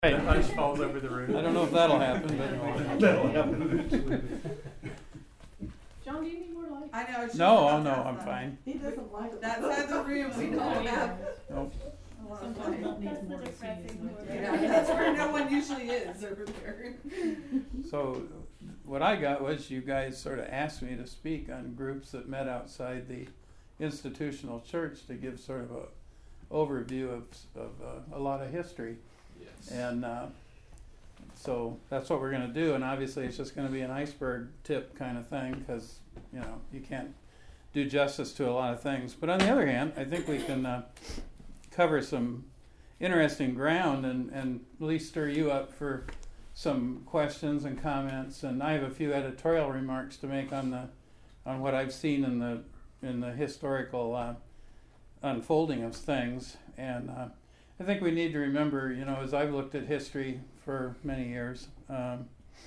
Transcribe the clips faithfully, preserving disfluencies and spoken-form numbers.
The hush falls over the room. I don't know if that'll happen, but That'll happen eventually. John, do you need more light? I know. It's no, just oh no, about I'm that fine. He doesn't like it. That side of the room, we don't have. Nope. Sometimes Bill needs That's the more depressing season. one. Yeah, that's where no one usually is over there. So what I got was you guys sort of asked me to speak on groups that met outside the institutional church to give sort of a overview of, of uh, a lot of history. Yes. And uh, so that's what we're going to do. And obviously it's just going to be an iceberg tip kind of thing because, you know, you can't do justice to a lot of things. But on the other hand, I think we can uh, cover some interesting ground and, and at least stir you up for some questions and comments. And I have a few editorial remarks to make on the on what I've seen in the in the historical uh, unfolding of things. And uh, I think we need to remember, you know, as I've looked at history for many years, um,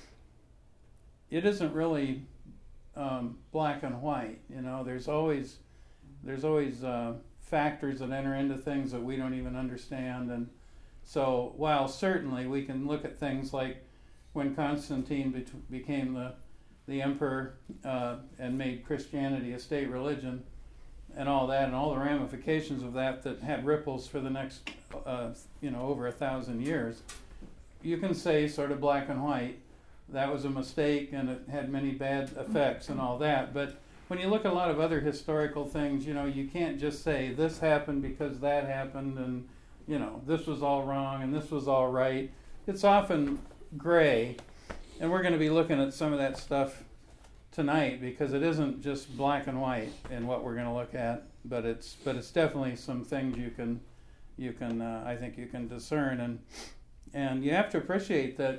it isn't really um, black and white. You know, there's always there's always uh, factors that enter into things that we don't even understand. And so while certainly we can look at things like when Constantine be- became the the emperor uh, and made Christianity a state religion and all that and all the ramifications of that that had ripples for the next uh, you know over a thousand years, you can say sort of black and white, that was a mistake and it had many bad effects and all that. But when you look at a lot of other historical things, you know, you can't just say this happened because that happened and, you know, this was all wrong and this was all right. It's often gray, and we're going to be looking at some of that stuff tonight because it isn't just black and white in what we're going to look at, but it's but it's definitely some things you can you can uh, I think you can discern, and and you have to appreciate that,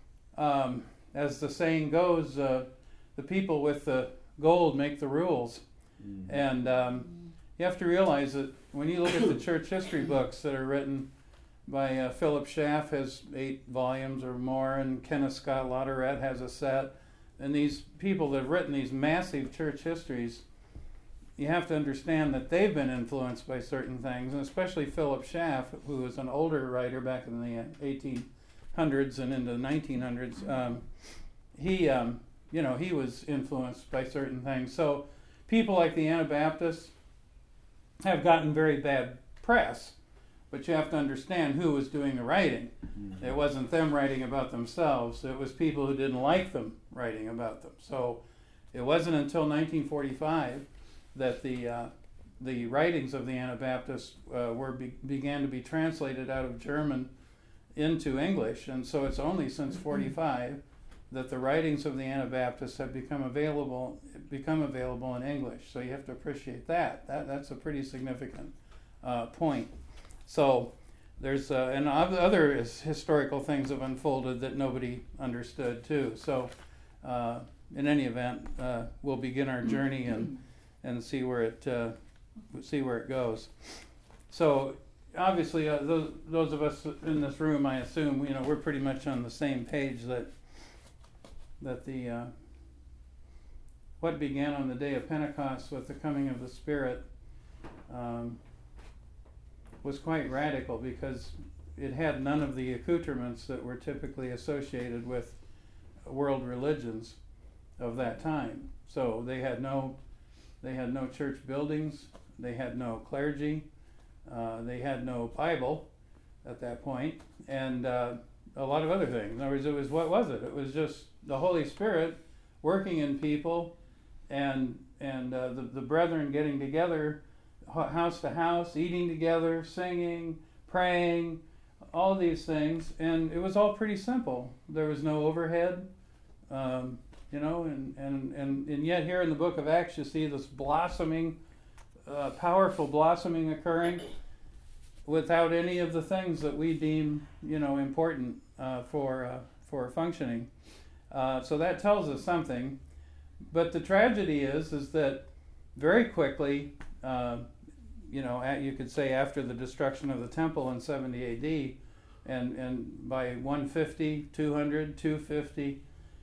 um, as the saying goes, uh, the people with the gold make the rules. Mm-hmm. And um, you have to realize that when you look at the church history books that are written by uh, Philip Schaff, has eight volumes or more, and Kenneth Scott Latourette has a set, and these people that have written these massive church histories, you have to understand that they've been influenced by certain things, and especially Philip Schaff, who was an older writer back in the eighteen hundreds and into the nineteen hundreds. Um, he um, You know, he was influenced by certain things. So people like the Anabaptists have gotten very bad press, but you have to understand who was doing the writing. Mm-hmm. It wasn't them writing about themselves. It was people who didn't like them writing about them. So it wasn't until nineteen forty-five that the uh, the writings of the Anabaptists uh, were be- began to be translated out of German into English. And so it's only since forty-five that the writings of the Anabaptists have become available become available in English. So you have to appreciate that. That that's a pretty significant uh, point. So there's uh, and other historical things have unfolded that nobody understood too. So uh, in any event, uh, we'll begin our journey and and see where it uh, see where it goes. So obviously, uh, those those of us in this room, I assume, you know, we're pretty much on the same page that. that the uh, what began on the day of Pentecost with the coming of the Spirit um, was quite radical because it had none of the accoutrements that were typically associated with world religions of that time. So they had no they had no church buildings, they had no clergy, uh, they had no Bible at that point, and uh, a lot of other things. In other words, it was what was it? It was just the Holy Spirit working in people, and and uh, the the brethren getting together, house to house, eating together, singing, praying, all these things, and it was all pretty simple. There was no overhead, um, you know, and, and, and, and yet here in the book of Acts you see this blossoming, uh, powerful blossoming occurring without any of the things that we deem, you know, important uh, for uh, for functioning. Uh, so that tells us something. But the tragedy is, is that very quickly, uh, you know, at, you could say after the destruction of the temple in seventy A D, and, and by one fifty, two hundred, two fifty,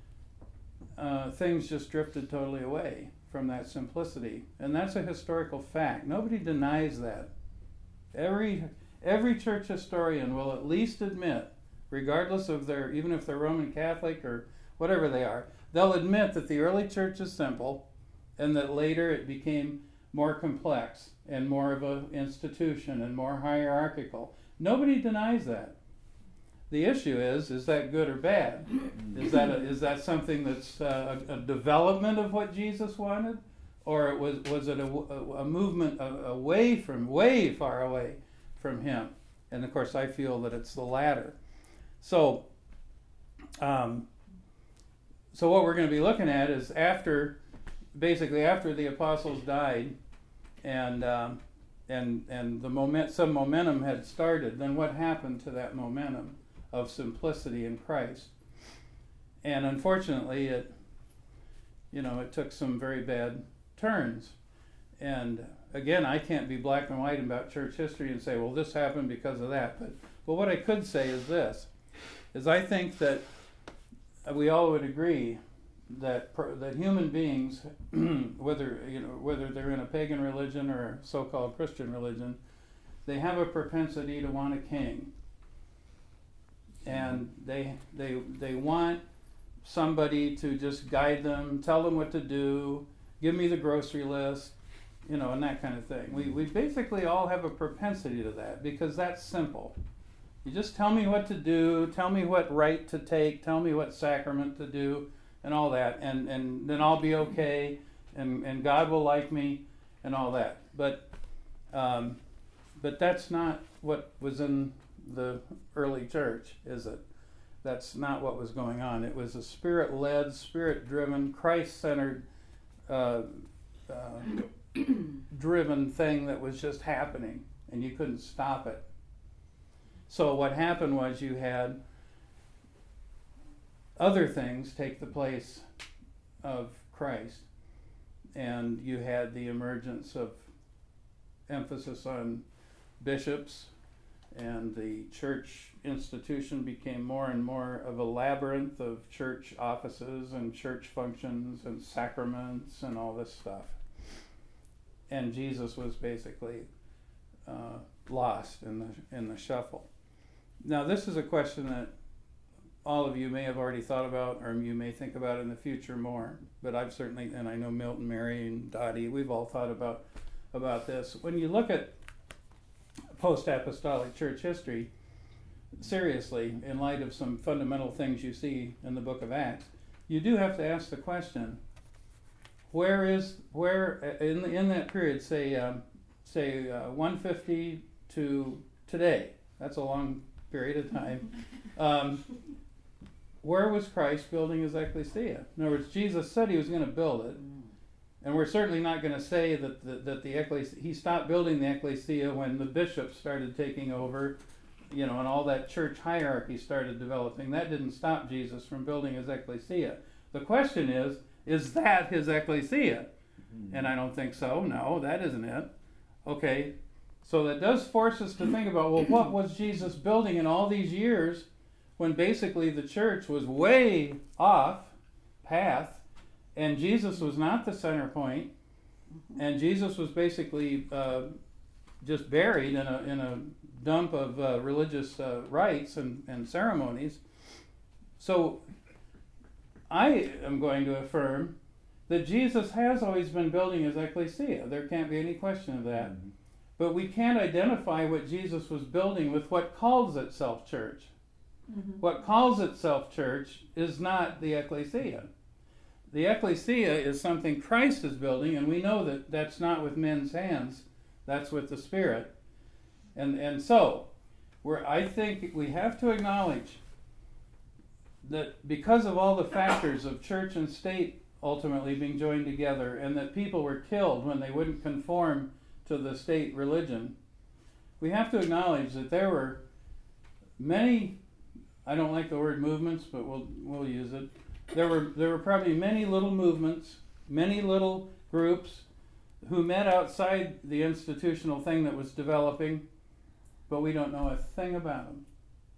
uh, things just drifted totally away from that simplicity. And that's a historical fact. Nobody denies that. Every every church historian will at least admit regardless of their, even if they're Roman Catholic or whatever they are, they'll admit that the early church is simple and that later it became more complex and more of an institution and more hierarchical. Nobody denies that. The issue is, is that good or bad? Is that a, is that something that's uh, a, a development of what Jesus wanted? Or it was, was it a, a, a movement a, away from, way far away from him? And of course I feel that it's the latter. So, um, so what we're going to be looking at is after, basically after the apostles died, and um, and and the moment, some momentum had started, then what happened to that momentum of simplicity in Christ? And unfortunately, it, you know, it took some very bad turns. And again, I can't be black and white about church history and say, well, this happened because of that. But but what I could say is this: is I think that we all would agree that per, that human beings, whether you know whether they're in a pagan religion or a so-called Christian religion, they have a propensity to want a king, and they they they want somebody to just guide them, tell them what to do, give me the grocery list, you know, and that kind of thing. We we basically all have a propensity to that because that's simple. You just tell me what to do, tell me what rite to take, tell me what sacrament to do, and all that, and, and then I'll be okay, and, and God will like me, and all that. But um, but that's not what was in the early church, is it? That's not what was going on. It was a spirit-led, spirit-driven, Christ-centered, uh, uh, driven thing that was just happening, and you couldn't stop it. So what happened was you had other things take the place of Christ, and you had the emergence of emphasis on bishops, and the church institution became more and more of a labyrinth of church offices and church functions and sacraments and all this stuff. And Jesus was basically uh, lost in the in the shuffle. Now, this is a question that all of you may have already thought about, or you may think about in the future more. But I've certainly, and I know Milton, Mary, and Dottie, we've all thought about about this. When you look at post-apostolic church history, seriously, in light of some fundamental things you see in the book of Acts, you do have to ask the question: where is where in in that period, say um, say uh, one fifty to today? That's a long period of time. Um, where was Christ building his ecclesia? In other words, Jesus said he was going to build it, and we're certainly not going to say that the, that the ecclesia, he stopped building the ecclesia when the bishops started taking over, you know, and all that church hierarchy started developing. That didn't stop Jesus from building his ecclesia. The question is, is that his ecclesia? Mm-hmm. And I don't think so. No, that isn't it. Okay, so that does force us to think about, well, what was Jesus building in all these years when basically the church was way off path, and Jesus was not the center point, and Jesus was basically uh, just buried in a in a dump of uh, religious uh, rites and, and ceremonies. So I am going to affirm that Jesus has always been building his ecclesia. There can't be any question of that. Mm-hmm. But we can't identify what Jesus was building with what calls itself church. Mm-hmm. What calls itself church is not the ecclesia. The ecclesia is something Christ is building, and we know that that's not with men's hands. That's with the Spirit. And and so, we're, I think we have to acknowledge that because of all the factors of church and state ultimately being joined together, and that people were killed when they wouldn't conform to the state religion, we have to acknowledge that there were many, I don't like the word movements, but we'll we'll use it. There were there were probably many little movements, many little groups who met outside the institutional thing that was developing, but we don't know a thing about them.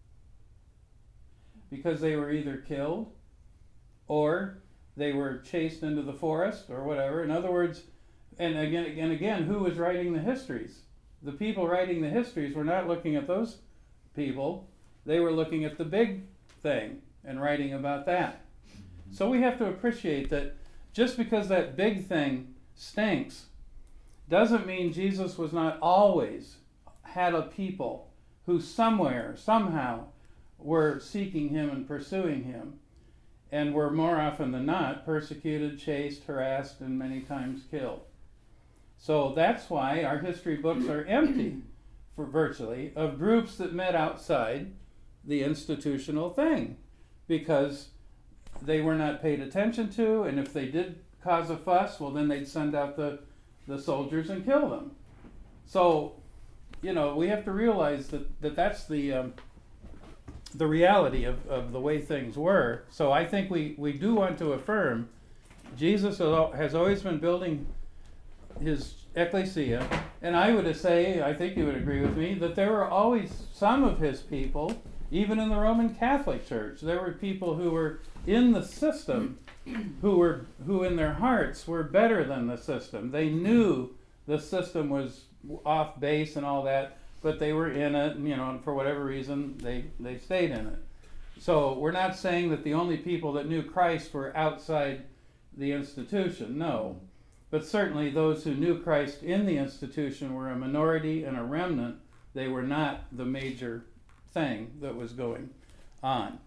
Because they were either killed or they were chased into the forest or whatever. In other words, and again and again, who was writing the histories? The people writing the histories were not looking at those people. they were looking at the big thing and writing about that. So we have to appreciate that just because that big thing stinks doesn't mean Jesus was not always had a people who somewhere, somehow, were seeking him and pursuing him, and were more often than not persecuted, chased, harassed, and many times killed. So that's why our history books are empty, for virtually, of groups that met outside the institutional thing, because they were not paid attention to, and if they did cause a fuss, well, then they'd send out the, the soldiers and kill them. So, you know, we have to realize that, that that's the um, the reality of, of the way things were. So I think we, we do want to affirm Jesus has always been building his ecclesia, and I would say, I think you would agree with me, that there were always some of his people, even in the Roman Catholic Church, there were people who were in the system, who were who in their hearts were better than the system. They knew the system was off base and all that, but they were in it, and, you know, and for whatever reason, they, they stayed in it. So we're not saying that the only people that knew Christ were outside the institution, no. But certainly those who knew Christ in the institution were a minority and a remnant. They were not the major thing that was going on.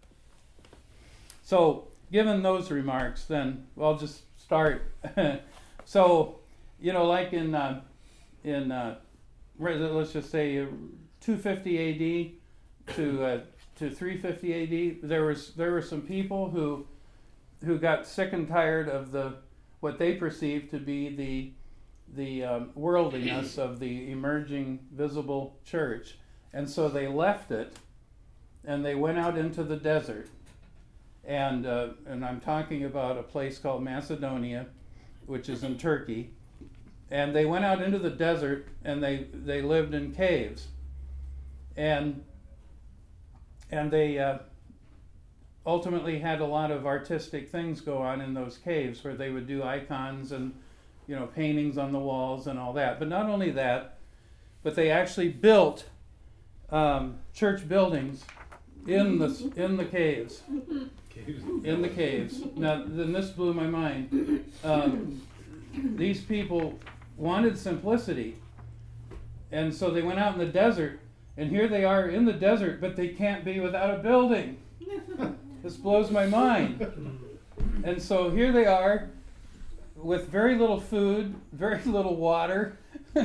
So, given those remarks, then I'll just start. So, you know, like in uh, in uh, let's just say uh, two fifty A D to uh, to three fifty A D, there was there were some people who who got sick and tired of the what they perceived to be the the um, worldliness of the emerging visible church, and so they left it and they went out into the desert. And uh, and I'm talking about a place called Macedonia, which is in Turkey. And they went out into the desert and they, they lived in caves. And and they uh, ultimately had a lot of artistic things go on in those caves, where they would do icons and, you know, paintings on the walls and all that. But not only that, but they actually built um, church buildings in the in the caves. In the caves. Now, then this blew my mind. Um, these people wanted simplicity, and so they went out in the desert, and here they are in the desert, but they can't be without a building. This blows my mind. And so here they are with very little food, very little water.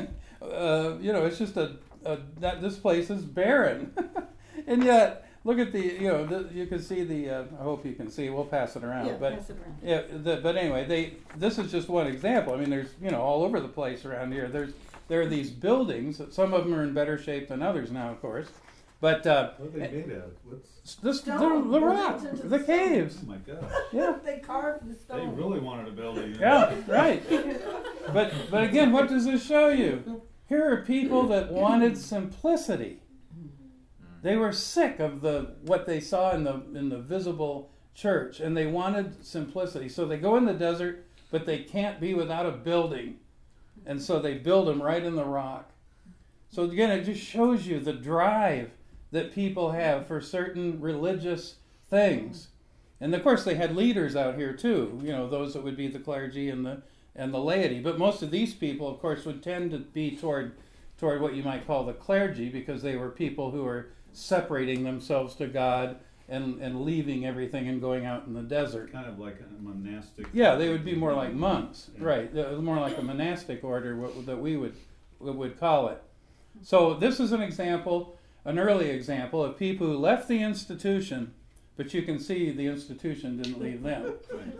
uh, you know, it's just a, a that this place is barren. And yet, look at the, you know, the, you can see the, uh, I hope you can see, we'll pass it around. Yeah, but, pass it around. Yeah, the, but anyway, they, this is just one example. I mean, there's, you know, all over the place around here. There's, there are these buildings. Some of them are in better shape than others now, of course. But uh, What are they made of? What's? this, the, Stone. the rock, Built into the the caves. Oh my gosh! Yeah, They carved the They stone. really wanted a building. yeah, right. But but again, what does this show you? Here are people that wanted simplicity. They were sick of the what they saw in the in the visible church, and they wanted simplicity. So they go in the desert, but they can't be without a building, and so they build them right in the rock. So again, it just shows you the drive that people have for certain religious things. And of course, they had leaders out here too. You know, those that would be the clergy and the and the laity. But most of these people, of course, would tend to be toward toward what you might call the clergy, because they were people who were separating themselves to God and, and leaving everything and going out in the desert. Kind of like a monastic. Yeah, they would be more like monks, Yeah. right? They're more like a monastic order, what, that we would would call it. So this is an example, an early example of people who left the institution, but you can see the institution didn't leave them.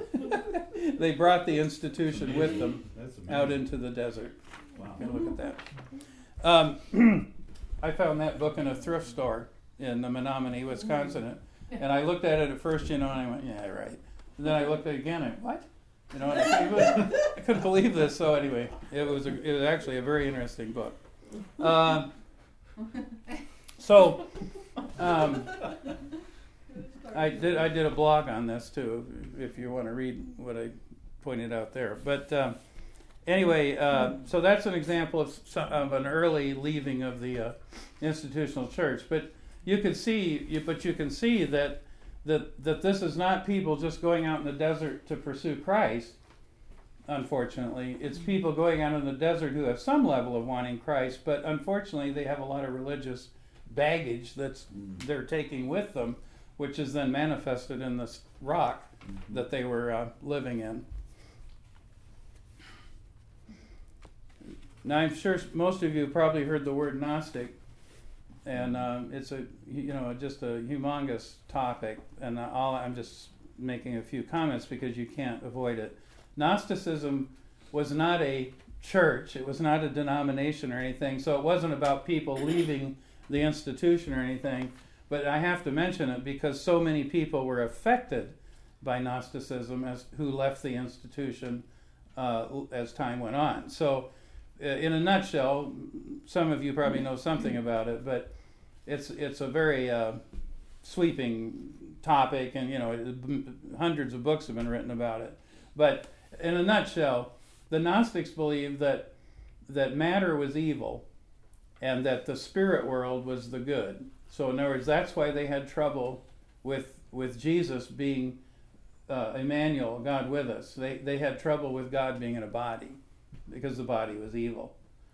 Right. They brought the institution with them That's amazing. out into the desert. Wow. You can look at that. Um, I found that book in a thrift store in Menominee, Wisconsin, and I looked at it at first, you know, and I went, yeah, right. And then I looked at it again, and what? You know, and I, couldn't, I couldn't believe this. So anyway, it was a, it was actually a very interesting book. Um, so um, I did I did a blog on this too, if you want to read what I pointed out there. But um, anyway, uh, so that's an example of, some, of an early leaving of the uh, institutional church. But you could see, you, but you can see that that that this is not people just going out in the desert to pursue Christ. Unfortunately, it's people going out in the desert who have some level of wanting Christ, but unfortunately, they have a lot of religious baggage that's they're taking with them, which is then manifested in this rock that they were uh, living in. Now, I'm sure most of you probably heard the word Gnostic, and um, it's a you know just a humongous topic, and all I'm just making a few comments because you can't avoid it. Gnosticism was not a church; it was not a denomination or anything, so it wasn't about people leaving the institution or anything. But I have to mention it because so many people were affected by Gnosticism as who left the institution uh, as time went on. So. In a nutshell, some of you probably know something about it, but it's it's a very uh, sweeping topic, and you know hundreds of books have been written about it. But in a nutshell, the Gnostics believed that that matter was evil, and that the spirit world was the good. So in other words, that's why they had trouble with with Jesus being uh, Emmanuel, God with us. They they had trouble with God being in a body, because the body was evil.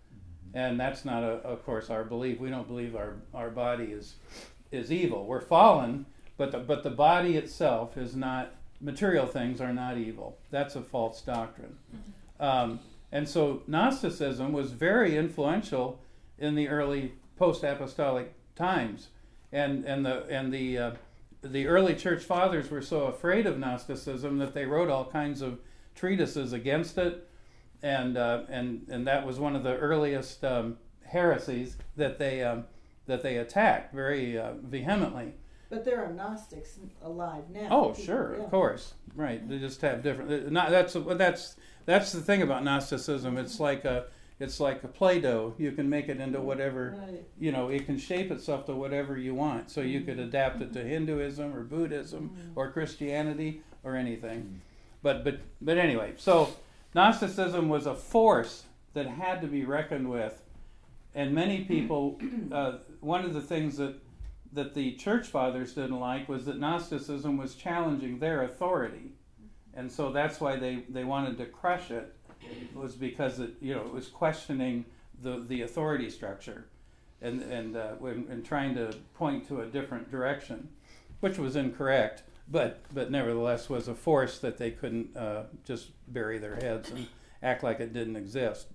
And that's not, a, of course, our belief. We don't believe our, our body is is evil. We're fallen, but the, but the body itself is not, material things are not evil. That's a false doctrine. Um, and so Gnosticism was very influential in the early post-apostolic times. And and the and the uh, the early church fathers were so afraid of Gnosticism that they wrote all kinds of treatises against it. And uh, and and that was one of the earliest um, heresies that they um, that they attacked very uh, vehemently. But there are Gnostics alive now. Oh, people, sure, yeah. of course, right. They just have different. Not that's that's that's the thing about Gnosticism. It's like a it's like a Play-Doh. You can make it into whatever Right. you know. It can shape itself to whatever you want. So you could adapt it to Hinduism or Buddhism or Christianity or anything. But but but anyway, so. Gnosticism was a force that had to be reckoned with, and many people. Uh, one of the things that that the church fathers didn't like was that Gnosticism was challenging their authority, and so that's why they, they wanted to crush it. Was because it you know it was questioning the, the authority structure, and and uh, when, and trying to point to a different direction, which was incorrect. But but nevertheless was a force that they couldn't uh, just bury their heads and act like it didn't exist.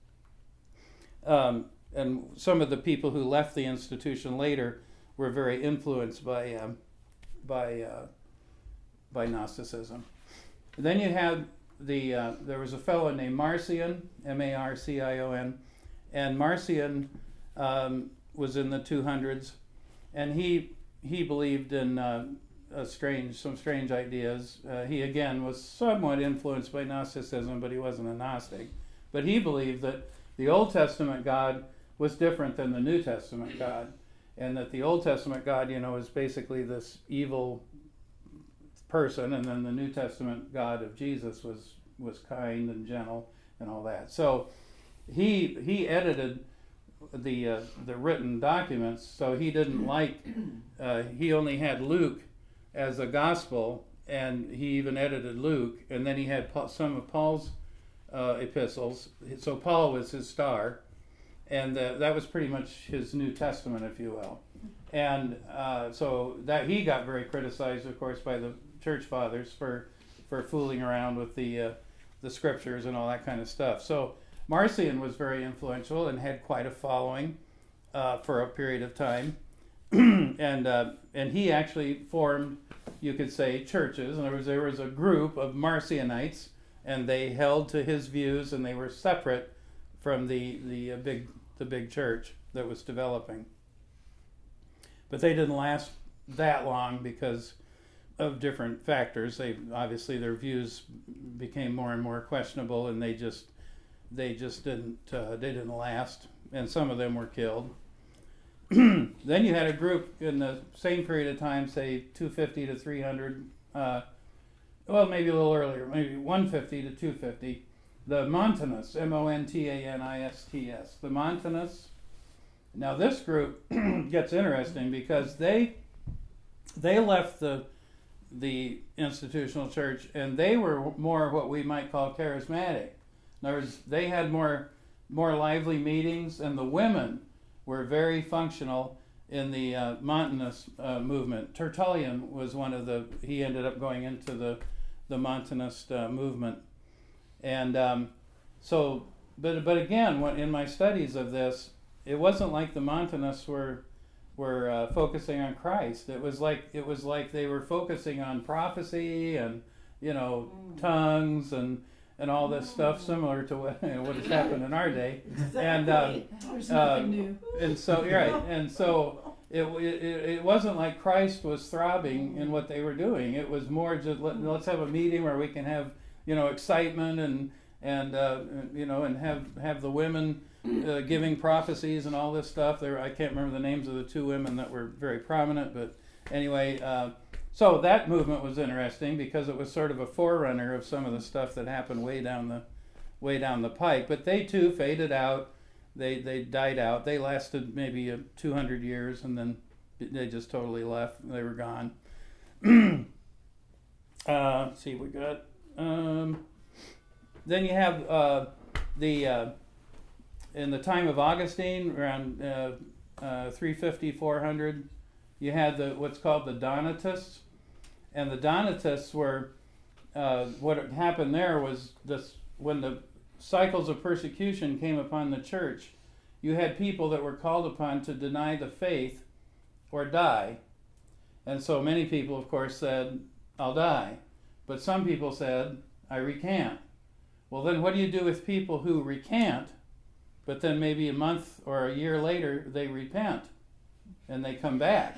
Um, and some of the people who left the institution later were very influenced by um, by uh, by Gnosticism. And then you had the uh, there was a fellow named Marcion, M A R C I O N, and Marcion um, was in the two hundreds, and he he believed in. Uh, A strange, some strange ideas. Uh, he again was somewhat influenced by Gnosticism, but he wasn't a Gnostic. But he believed that the Old Testament God was different than the New Testament God, and that the Old Testament God, you know, is basically this evil person, and then the New Testament God of Jesus was was kind and gentle and all that. So he he edited the uh, the written documents, so he didn't like. Uh, he only had Luke as a gospel, and he even edited Luke, and then he had Paul, some of Paul's uh, epistles. So Paul was his star, and uh, that was pretty much his New Testament, if you will. And uh, so that he got very criticized, of course, by the church fathers for for fooling around with the uh, the scriptures and all that kind of stuff. So Marcion was very influential and had quite a following uh, for a period of time. and uh, and he actually formed, you could say, churches. In other words, there was a group of Marcionites, and they held to his views, and they were separate from the the uh, big the big church that was developing. But they didn't last that long because of different factors. They obviously their views became more and more questionable, and they just they just didn't uh, they didn't last, and some of them were killed. Then you had a group in the same period of time, say two fifty to three hundred, uh, well, maybe a little earlier, maybe one fifty to two fifty, the Montanists, M O N T A N I S T S. The Montanists, Now this group gets interesting because they they left the the institutional church and they were more what we might call charismatic. In other words, they had more more lively meetings, and the women were very functional in the uh, Montanist uh, movement. Tertullian was one of the. He ended up going into the the Montanist uh, movement, and um, so. But but again, when, in my studies of this, it wasn't like the Montanists were were uh, focusing on Christ. It was like it was like they were focusing on prophecy and you know Mm. tongues and and all this stuff, similar to what, you know, what has happened in our day. And um, There's uh, nothing new. and so you're right, and so it, it it wasn't like Christ was throbbing in what they were doing. It was more just let, let's have a meeting where we can have you know excitement and and uh, you know and have have the women uh, giving prophecies and all this stuff. There, I can't remember the names of the two women that were very prominent, but anyway. Uh, So that movement was interesting because it was sort of a forerunner of some of the stuff that happened way down the way down the pike. But they too faded out. They they died out. They lasted maybe uh, two hundred years, and then they just totally left. They were gone. uh, let's see, we got. Um, then you have uh, the uh, in the time of Augustine, around uh, uh, three fifty, four hundred. You had the what's called the Donatists, and the Donatists were uh, what had happened there was this when the cycles of persecution came upon the church, you had people that were called upon to deny the faith or die, and so many people, of course, said, "I'll die," but some people said, "I recant." Well, then what do you do with people who recant, but then maybe a month or a year later they repent? And they come back.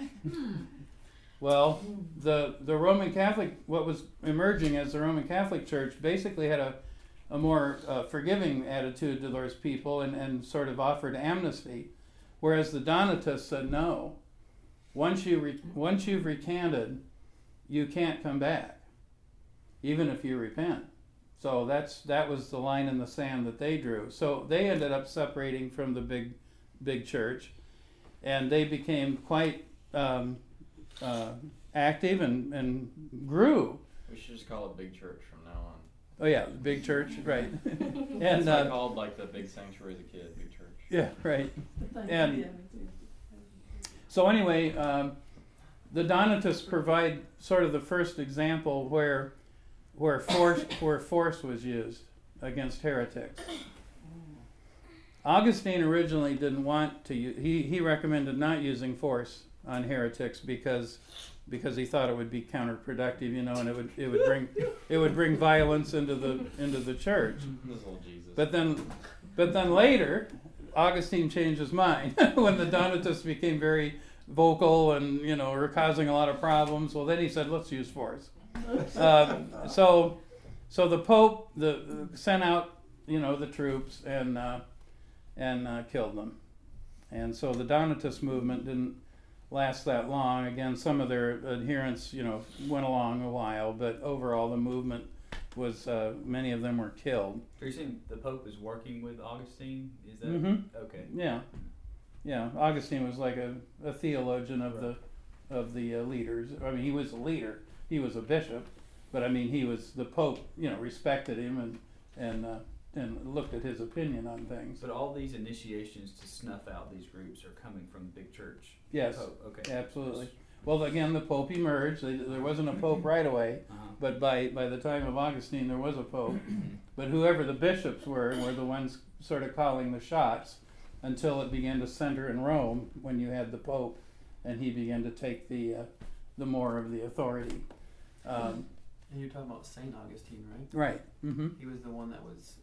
Well, the the Roman Catholic, what was emerging as the Roman Catholic Church, basically had a, a more uh, forgiving attitude to those people and, and sort of offered amnesty, whereas the Donatists said no. Once you re, once you've recanted, you can't come back, even if you repent. So that's that was the line in the sand that they drew. So they ended up separating from the big big church. And they became quite um, uh, active and, and grew. We should just call it Big Church from now on. Oh yeah, big church, right? That's and what I uh, called like the big sanctuary as a kid, Big Church. yeah, right. And- Yeah, me too. So anyway, um, the Donatists provide sort of the first example where where force where force was used against heretics. Augustine originally didn't want to use, he, he recommended not using force on heretics because because he thought it would be counterproductive, you know, and it would it would bring it would bring violence into the into the church. This little Jesus. But then but then later Augustine changed his mind when the Donatists became very vocal and you know were causing a lot of problems. Well, then he said, let's use force. Uh, so so the Pope the sent out you know the troops and uh, and uh, killed them. And so the Donatist movement didn't last that long. Again, some of their adherents, you know, went along a while, but overall the movement was, uh, many of them were killed. Are you saying the Pope is working with Augustine? Is that Mhm. okay? Yeah, yeah. Augustine was like a, a theologian of the of the uh, leaders. I mean, he was a leader. He was a bishop, but I mean, he was the Pope. You know, respected him and and uh, and looked at his opinion on things. But all these initiations to snuff out these groups are coming from the big church. Yes, Pope. Okay. absolutely. Well, again, the Pope emerged. They, there wasn't a Pope right away, Uh-huh. but by, by the time of Augustine, there was a Pope. But whoever the bishops were, were the ones sort of calling the shots until it began to center in Rome when you had the Pope, and he began to take the uh, the more of the authority. Um, And you're talking about Saint Augustine, right? right. Mm-hmm. He was the one that was,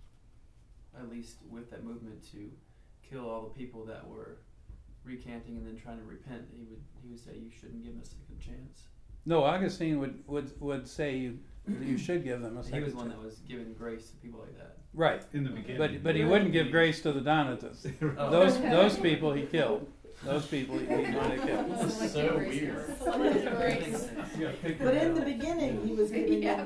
at least with that movement, to kill all the people that were recanting and then trying to repent. He would he would say you shouldn't give them a second chance. No, Augustine would, would, would say you you should give them a second He was the one chance. that was giving grace to people like that. Right. In the beginning. But but he wouldn't give grace to the Donatists. Oh. Those those people he killed. Those people he, he wanted to kill. This is so weird. But in the beginning, he was giving them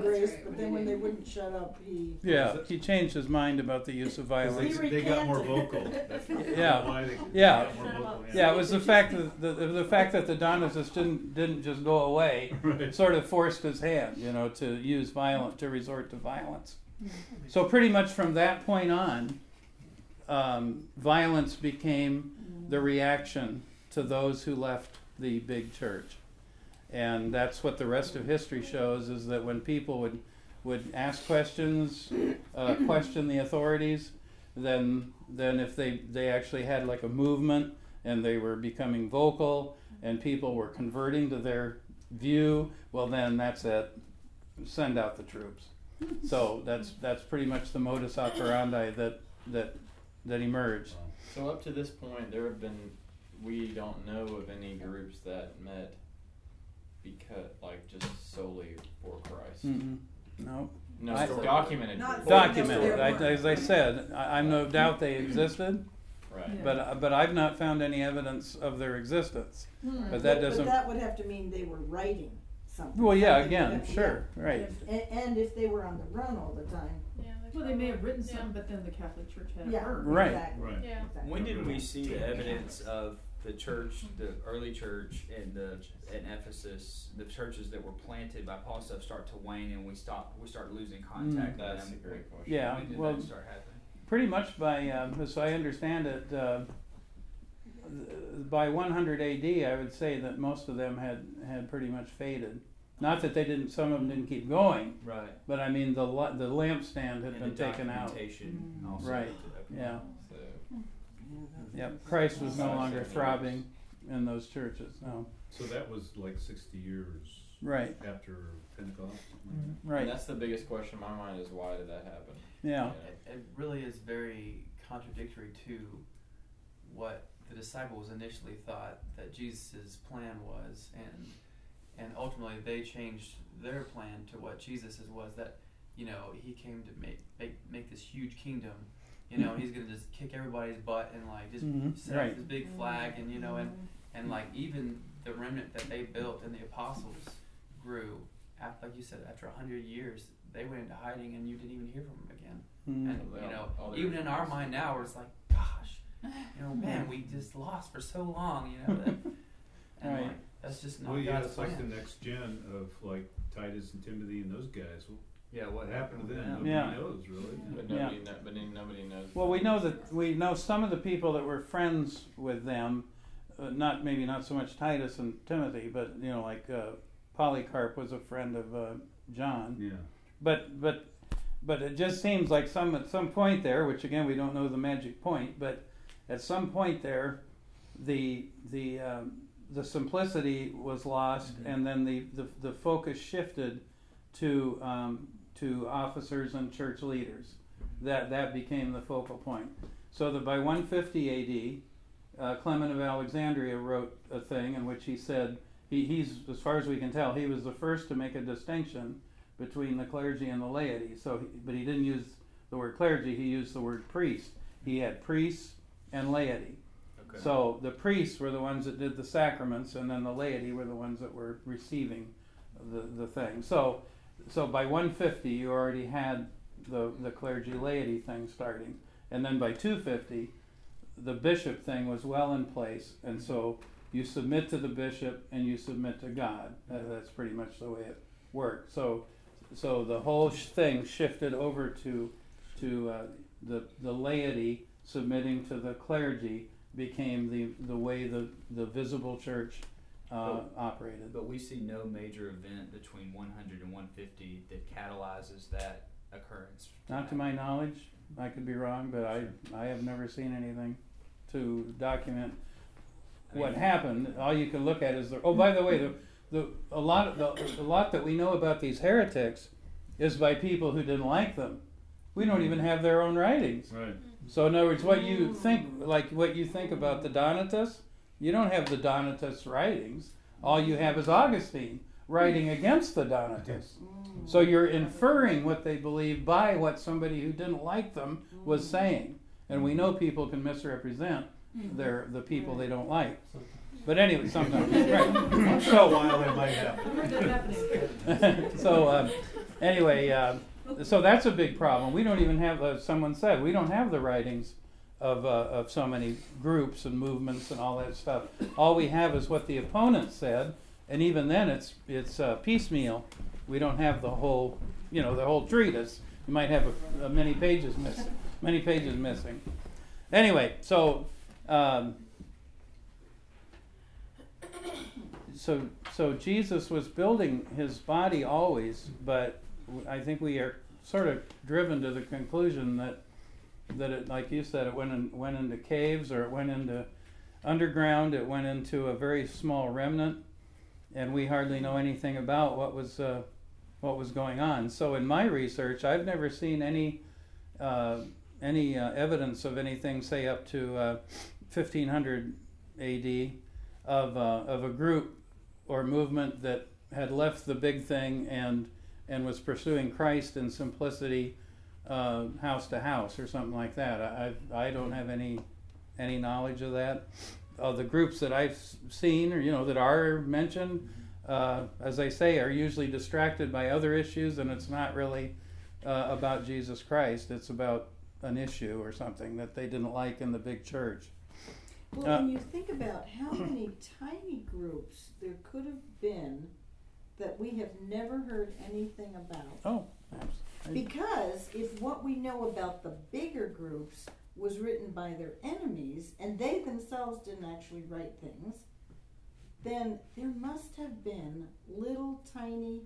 that's grace, right, but when then he when they didn't. wouldn't shut up, he. Yeah, he changed his mind about the use of 'Cause violence. They, they got more vocal. That's Yeah. why they, Yeah. they got more vocal. Yeah, it was the fact that the, the fact that the Donatists didn't didn't just go away, Right. sort of forced his hand, you know, to use violence, to resort to violence. So pretty much from that point on, um, violence became the reaction to those who left the big church, and that's what the rest of history shows: is that when people would would ask questions, uh, question the authorities, then then if they they actually had like a movement and they were becoming vocal and people were converting to their view, well then that's it. Send out the troops. So that's that's pretty much the modus operandi that that that emerged. So up to this point, there have been, we don't know of any groups that met because, like, just solely for Christ. Mm-mm. No. No, I- so documented. Not groups. Documented. There I, were. as I said, I, I'm no doubt they existed, Right. but but I've not found any evidence of their existence. But that doesn't. But that would have to mean they were writing something. Well, yeah. Something would Again, have to- sure. Right. And, and if they were on the run all the time. Well, they may have written some, but then the Catholic Church had it Yeah, burned. Right. exactly. Right. Yeah. exactly. When did we see the evidence of the church, the early church in the in Ephesus, the churches that were planted by Paul stuff start to wane, and we stop we start losing contact with That's a them? great question. Yeah. When did Well, that start happening? pretty much by, um, as I understand it, uh, by one hundred A D, I would say that most of them had, had pretty much faded. Not that they didn't, some of them didn't keep going, Right. but I mean the la- the lampstand had And been the taken out. documentation Mm. also. Right. Okay. Yeah. So, Yep. Christ was no longer throbbing in those churches. No. So that was like sixty years Right. after Pentecost. Right. And that's the biggest question in my mind is why did that happen? Yeah. It, it really is very contradictory to what the disciples initially thought that Jesus' plan was, and and ultimately they changed their plan to what Jesus's was. That, you know, he came to make make, make this huge kingdom. You know, he's gonna just kick everybody's butt and like just Mhm, set right. up this big flag, and you know, and and like even the remnant that they built and the apostles grew. After, like you said, after a hundred years, they went into hiding, and you didn't even hear from them again. Mhm. And Well, you know, all their even in our influences. mind now, where it's like, gosh, you know, man, we just lost for so long, you know. That, and Right. like, that's just not Well, yeah, God's it's like plan. the next gen of like Titus and Timothy and those guys. Well, Yeah. What what happened to them? them? Nobody Yeah. knows really. But Yeah. nobody, kno- but then nobody knows. Well, we know that we know some of the people that were friends with them. Uh, not maybe not so much Titus and Timothy, but you know, like uh, Polycarp was a friend of uh, John. Yeah. But but but it just seems like some at some point there, which again we don't know the magic point, but at some point there, the the um, the simplicity was lost, Mhm. and then the, the, the focus shifted to um, to officers and church leaders. That that became the focal point. So that by one fifty A D, uh, Clement of Alexandria wrote a thing in which he said he, he's as far as we can tell he was the first to make a distinction between the clergy and the laity. So, he, but he didn't use the word clergy; he used the word priest. He had priests and laity. Okay. So the priests were the ones that did the sacraments, and then the laity were the ones that were receiving the, the thing. So, so by one fifty, you already had the the clergy laity thing starting, and then by two fifty, the bishop thing was well in place, and so you submit to the bishop and you submit to God. That, that's pretty much the way it worked. So, so the whole sh- thing shifted over to to uh, the the laity submitting to the clergy became the the way the the visible church uh, operated. But we see no major event between one hundred and one fifty that catalyzes that occurrence. Not to my knowledge. I could be wrong, but I I have never seen anything to document I what mean, happened. All you can look at is the. Oh, by the way, the the a lot of the a lot that we know about these heretics is by people who didn't like them. We don't even have their own writings. Right. So in other words, what you think, like what you think about the Donatists, you don't have the Donatists' writings. All you have is Augustine writing against the Donatists. So you're inferring what they believe by what somebody who didn't like them was saying. And we know people can misrepresent their the people they don't like. But anyway, sometimes. Right. Once in a while that might happen. I heard that happening. So, um, anyway, uh, so that's a big problem. We don't even have, as someone said, we don't have the writings of, uh, of so many groups and movements and all that stuff. All we have is what the opponent said, and even then it's, it's uh, piecemeal. We don't have the whole, you know, the whole treatise. You might have a, a many pages missing. Many pages missing. Anyway, so um, so so Jesus was building his body always, but I think we are sort of driven to the conclusion that that it, like you said, it went in, went into caves, or it went into underground. It went into a very small remnant, and we hardly know anything about what was uh, what was going on. So in my research, I've never seen any uh, any uh, evidence of anything, say up to uh, fifteen hundred A D, of uh, of a group or movement that had left the big thing and and was pursuing Christ in simplicity, uh, house to house or something like that. I I don't have any any knowledge of that. Uh, the groups that I've seen, or you know, that are mentioned, uh, as I say, are usually distracted by other issues, and it's not really uh, about Jesus Christ. It's about an issue or something that they didn't like in the big church. Well, Uh, when you think about how many tiny groups there could have been that we have never heard anything about. Oh, I- Because if what we know about the bigger groups was written by their enemies, and they themselves didn't actually write things, then there must have been little tiny,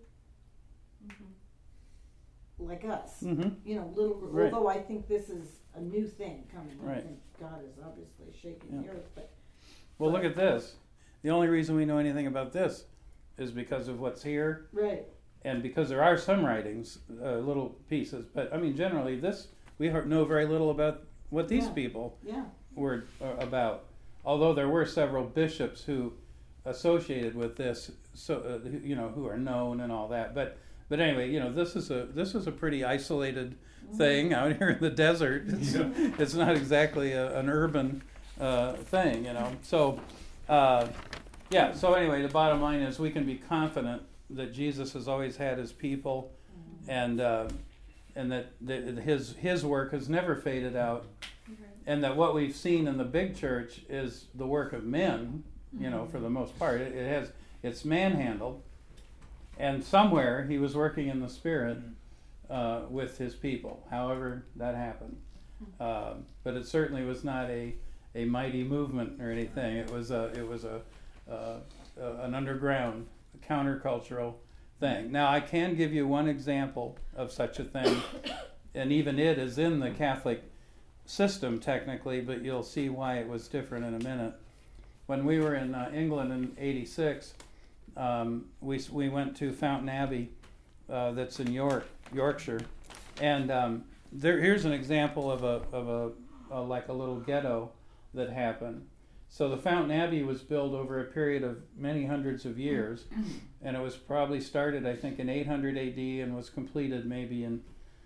like us, mhm. you know, little groups. Right. Although I think this is a new thing coming. I Right. think God is obviously shaking Yeah. the earth, but Well, look at this. The only reason we know anything about this is because of what's here, right. and because there are some writings, uh, little pieces. But I mean, generally, this we heard- know very little about what these Yeah. people Yeah. were uh, about. Although there were several bishops who associated with this, so uh, who- you know, who are known and all that. But but anyway, you know, this is a this is a pretty isolated thing out here in the desert. It's, Yeah. it's not exactly a, an urban uh, thing, you know. So, uh, yeah. So anyway, the bottom line is we can be confident that Jesus has always had his people, and uh, and that, that his his work has never faded out, and that what we've seen in the big church is the work of men, you know, for the most part. It, it has it's manhandled, and somewhere he was working in the Spirit uh, with his people, however that happened. Um, but it certainly was not a, a mighty movement or anything. It was a it was a, uh, uh, an underground countercultural thing. Now I can give you one example of such a thing, and even it is in the Catholic system technically, but you'll see why it was different in a minute. When we were in uh, England in eighty-six, um, we we went to Fountain Abbey, uh, that's in York, Yorkshire, and um, there here's an example of a of a, a like a little ghetto that happened. So the Fountain Abbey was built over a period of many hundreds of years, and it was probably started, I think, in eight hundred A D and was completed maybe in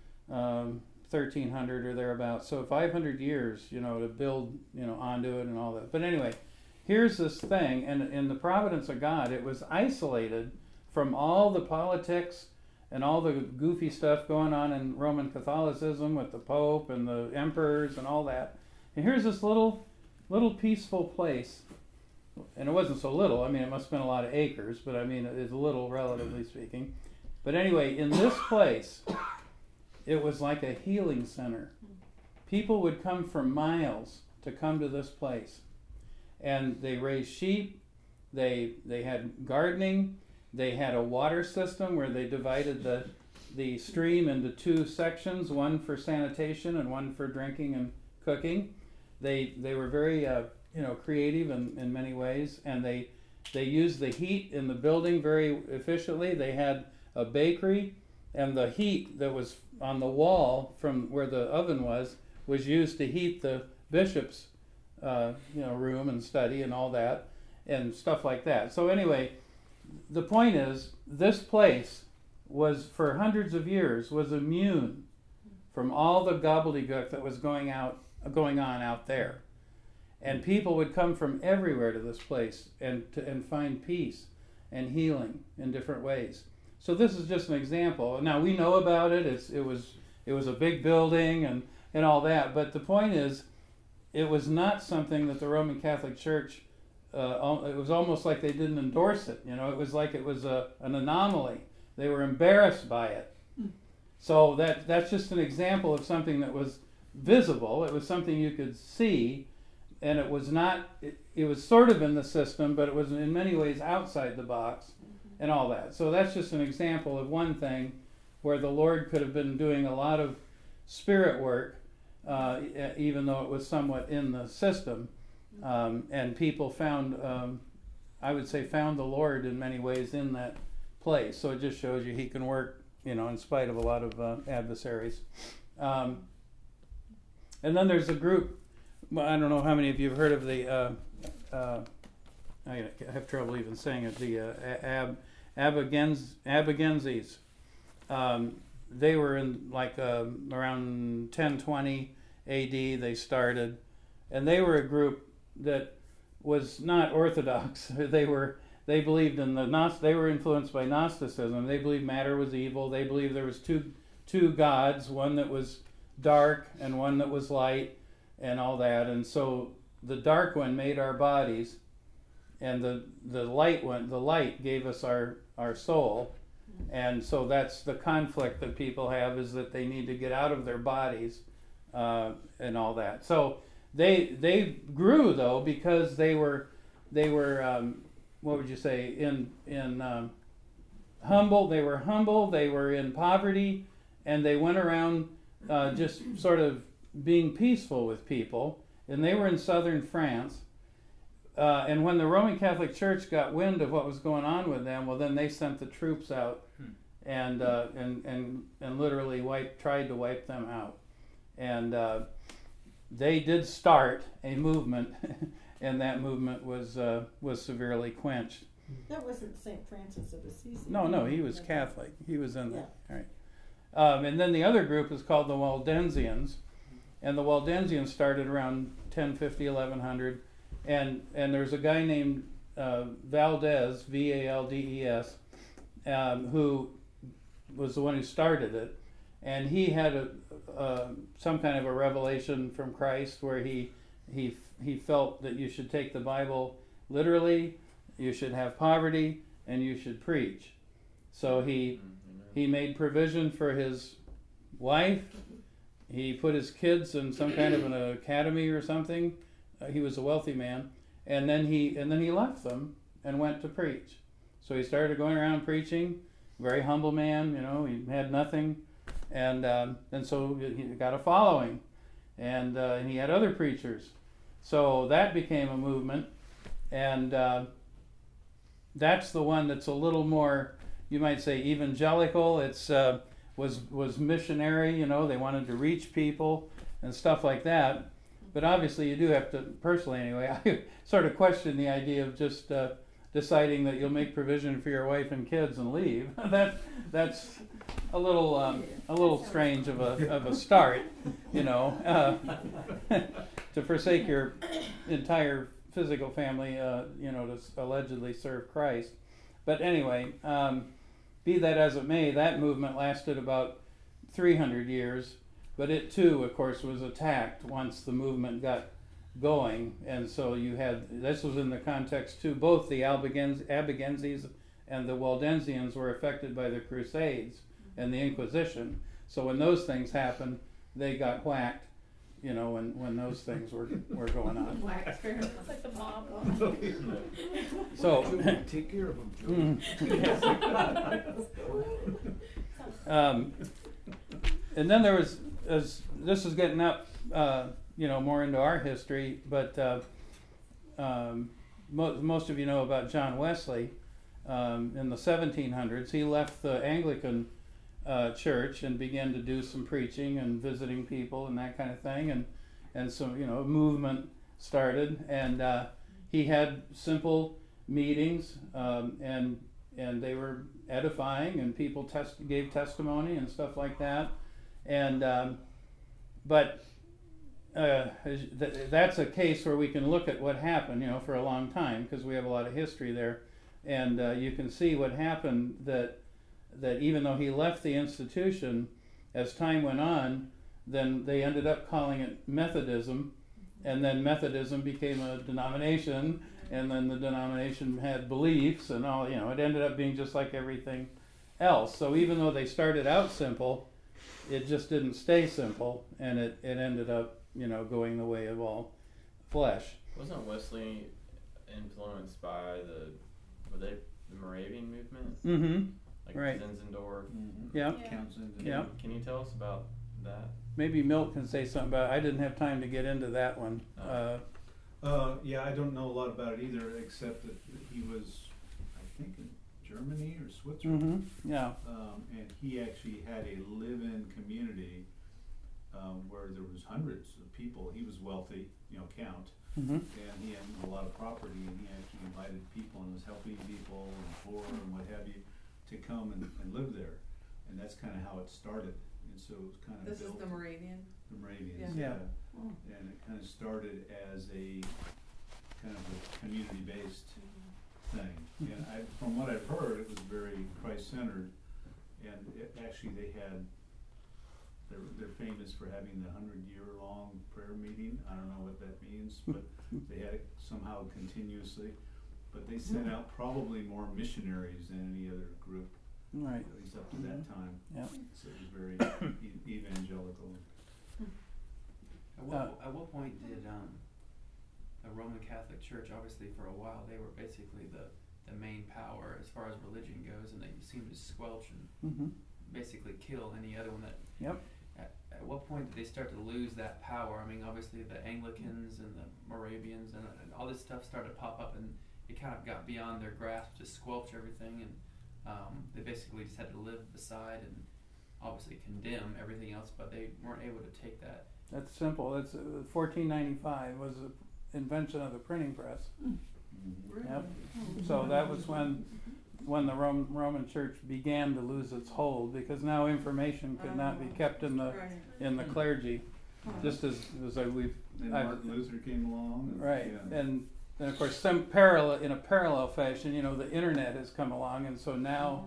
um, thirteen hundred or thereabouts. So five hundred years, you know, to build, you know, onto it and all that. But anyway, here's this thing, and in the providence of God, it was isolated from all the politics and all the goofy stuff going on in Roman Catholicism with the Pope and the emperors and all that. And here's this little, little peaceful place, and it wasn't so little. I mean, it must have been a lot of acres, but I mean, it's little, relatively speaking. But anyway, in this place, it was like a healing center. People would come for miles to come to this place. And they raised sheep, they they had gardening, they had a water system where they divided the the stream into two sections, one for sanitation and one for drinking and cooking. They they were very uh, you know creative in, in many ways, and they they used the heat in the building very efficiently. They had a bakery, and the heat that was on the wall from where the oven was was used to heat the bishop's uh, you know room and study and all that and stuff like that. So anyway, the point is, this place was for hundreds of years was immune from all the gobbledygook that was going out going on out there, and people would come from everywhere to this place and to, and find peace and healing in different ways. So this is just an example. Now we know about it. It's it was it was a big building and and all that. But the point is, it was not something that the Roman Catholic Church. Uh, it was almost like they didn't endorse it. You know, it was like it was a an anomaly. They were embarrassed by it. So that that's just an example of something that was visible. It was something you could see, and it was not. It, it was sort of in the system, but it was in many ways outside the box, and all that. So that's just an example of one thing where the Lord could have been doing a lot of spirit work, uh, even though it was somewhat in the system, um, and people found, um, I would say, found the Lord in many ways in that place. So it just shows you He can work, you know, in spite of a lot of uh, adversaries. Um, and then there's a group. I don't know how many of you have heard of the. Uh, uh, I have trouble even saying it. The uh, Ab Abagenz Abagenzis. Um, they were in like uh, around ten twenty A D. They started, and they were a group that was not orthodox. They were. They believed in the Gnost- They were influenced by Gnosticism. They believed matter was evil. They believed there was two two gods, one that was dark and one that was light, and all that. And so the dark one made our bodies, and the the light one, the light gave us our our soul. And so that's the conflict that people have, is that they need to get out of their bodies uh, and all that. So they they grew though because they were they were. Um, what would you say, in in um, humble, they were humble, they were in poverty, and they went around uh, just sort of being peaceful with people, and they were in southern France, uh, and when the Roman Catholic Church got wind of what was going on with them, well then they sent the troops out and uh, and, and and literally wiped, tried to wipe them out. And uh, they did start a movement and that movement was uh, was severely quenched. That wasn't Saint Francis of Assisi. No, no, he was Catholic. He was in Yeah. the, all right. Um, and then the other group is called the Waldensians, and the Waldensians started around ten fifty, eleven hundred, and and there's a guy named uh, Valdez, V A L D E S, um, who was the one who started it, and he had a, uh, some kind of a revelation from Christ where he he he felt that you should take the Bible literally, you should have poverty, and you should preach. So he he made provision for his wife. He put his kids in some kind of an academy or something. Uh, he was a wealthy man, and then he and then he left them and went to preach. So he started going around preaching. Very humble man, you know. He had nothing, and um, and so he got a following, and uh, and he had other preachers. So that became a movement, and uh, that's the one that's a little more, you might say, evangelical. It's uh, was was missionary, you know. They wanted to reach people and stuff like that. But obviously, you do have to, personally anyway, I sort of question the idea of just uh, deciding that you'll make provision for your wife and kids and leave. that that's a little um, a little strange of a of a start, you know. Uh, to forsake your entire physical family, uh, you know, to allegedly serve Christ. But anyway, um, be that as it may, that movement lasted about three hundred years, but it too, of course, was attacked once the movement got going. And so you had, this was in the context too, both the Albigenses, Abigenses and the Waldensians were affected by the Crusades and the Inquisition. So when those things happened, they got whacked. You know, when, when those things were were going on. It's like the mob. So, Take care of them, Joe. um, and then there was, as this is getting up, uh, you know, more into our history, but uh, um, mo- most of you know about John Wesley. Um, in the seventeen hundreds, he left the Anglican Uh, church and began to do some preaching and visiting people and that kind of thing, and and some, you know, movement started, and uh, he had simple meetings, um, and and they were edifying, and people test gave testimony and stuff like that, and um, but uh, th- that's a case where we can look at what happened, you know, for a long time, because we have a lot of history there, and uh, you can see what happened, that that even though he left the institution, as time went on, then they ended up calling it Methodism, and then Methodism became a denomination, and then the denomination had beliefs and all, you know, it ended up being just like everything else. So even though they started out simple, it just didn't stay simple, and it, it ended up, you know, going the way of all flesh. Wasn't Wesley influenced by the, were they the Moravian movement? Mm-hmm. Like Right. Zinzendorf? Mm-hmm. Yeah. Yeah. Townsend and- Yeah. Can you tell us about that? Maybe Milt can say something about it. I didn't have time to get into that one. Uh, Uh, yeah, I don't know a lot about it either, except that he was, I think, in Germany or Switzerland. mm-hmm. Yeah. Um, and he actually had a live-in community um, where there was hundreds of people. He was wealthy, you know, count, Mm-hmm. and he had a lot of property, and he actually invited people and was helping people and poor and what have you to come and, and live there. And that's kind of how it started. And so it was kind of This is built. the Moravian. The Moravians, Yeah. yeah. Oh. And it kind of started as a kind of a community-based thing. And I, from what I've heard, it was very Christ-centered. And it, actually, they had, they're, they're famous for having the hundred-year-long prayer meeting. I don't know what that means, but they had it somehow continuously. But they sent out probably more missionaries than any other group, Right. at least up to that time. Yeah. So it was very e- evangelical. At what, at what point did um, the Roman Catholic Church, obviously for a while, they were basically the, the main power as far as religion goes, and they seemed to squelch and Mm-hmm. basically kill any other one that. Yep. At, at what point did they start to lose that power? I mean, obviously the Anglicans and the Moravians and, and all this stuff started to pop up, and it kind of got beyond their grasp to squelch everything, and um, they basically just had to live beside and obviously condemn everything else, but they weren't able to take that. That's simple. That's uh, fourteen ninety-five was the invention of the printing press. Mm-hmm. Yep. So that was when when the Roman Roman Church began to lose its hold, because now information could not be kept in the Right. in the clergy, just as as I, we've Then I've- Martin Luther came along. and- right, yeah. and then of course some parallel in a parallel fashion, you know, the internet has come along, and so now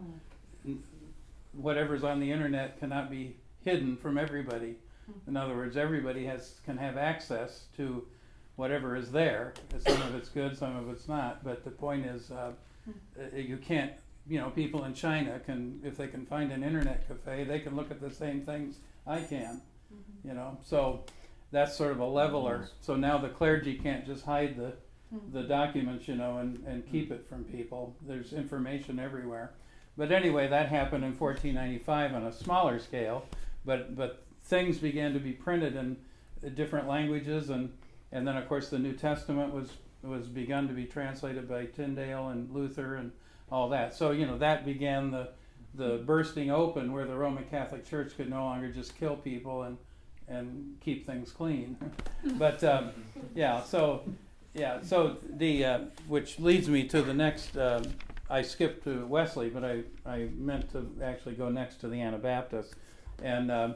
whatever's on the internet cannot be hidden from everybody. In other words, everybody has can have access to whatever is there. Some of it's good, some of it's not. But the point is, uh, uh, you can't. You know, people in China can, if they can find an internet cafe, they can look at the same things I can. You know, so that's sort of a leveler. So now the clergy can't just hide the the documents, you know, and, and keep it from people. There's information everywhere. But anyway, that happened in fourteen ninety-five on a smaller scale. But but things began to be printed in different languages, and, and then of course the New Testament was was begun to be translated by Tyndale and Luther and all that. So you know that began the the bursting open where the Roman Catholic Church could no longer just kill people and and keep things clean. But um, yeah, so yeah, so the uh, which leads me to the next. Uh, I skipped to Wesley, but I I meant to actually go next to the Anabaptists, and. Um,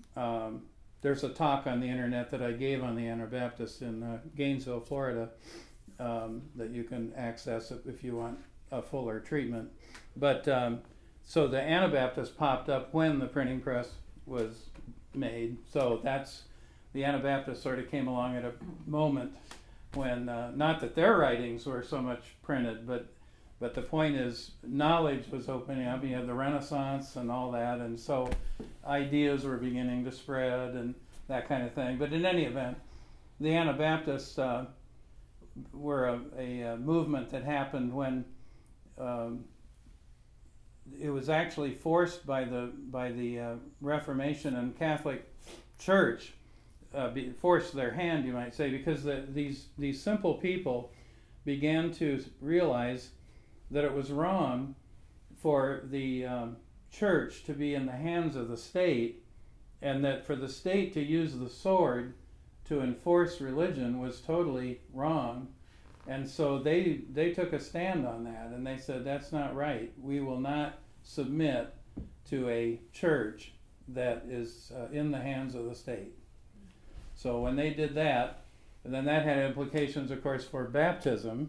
Um, there's a talk on the internet that I gave on the Anabaptists in uh, Gainesville, Florida, um, that you can access if, if you want a fuller treatment. But um, so the Anabaptists popped up when the printing press was made. So that's the Anabaptists sort of came along at a moment when uh, not that their writings were so much printed, but But the point is, knowledge was opening up. You had the Renaissance and all that, and so ideas were beginning to spread and that kind of thing. But in any event, the Anabaptists uh, were a, a, a movement that happened when um, it was actually forced by the by the uh, Reformation and Catholic Church, uh, be, forced their hand, you might say, because the, these these simple people began to realize that it was wrong for the um, church to be in the hands of the state, and that for the state to use the sword to enforce religion was totally wrong. And so they they took a stand on that, and they said, that's not right. We will not submit to a church that is uh, in the hands of the state. So when they did that, and then that had implications, of course, for baptism,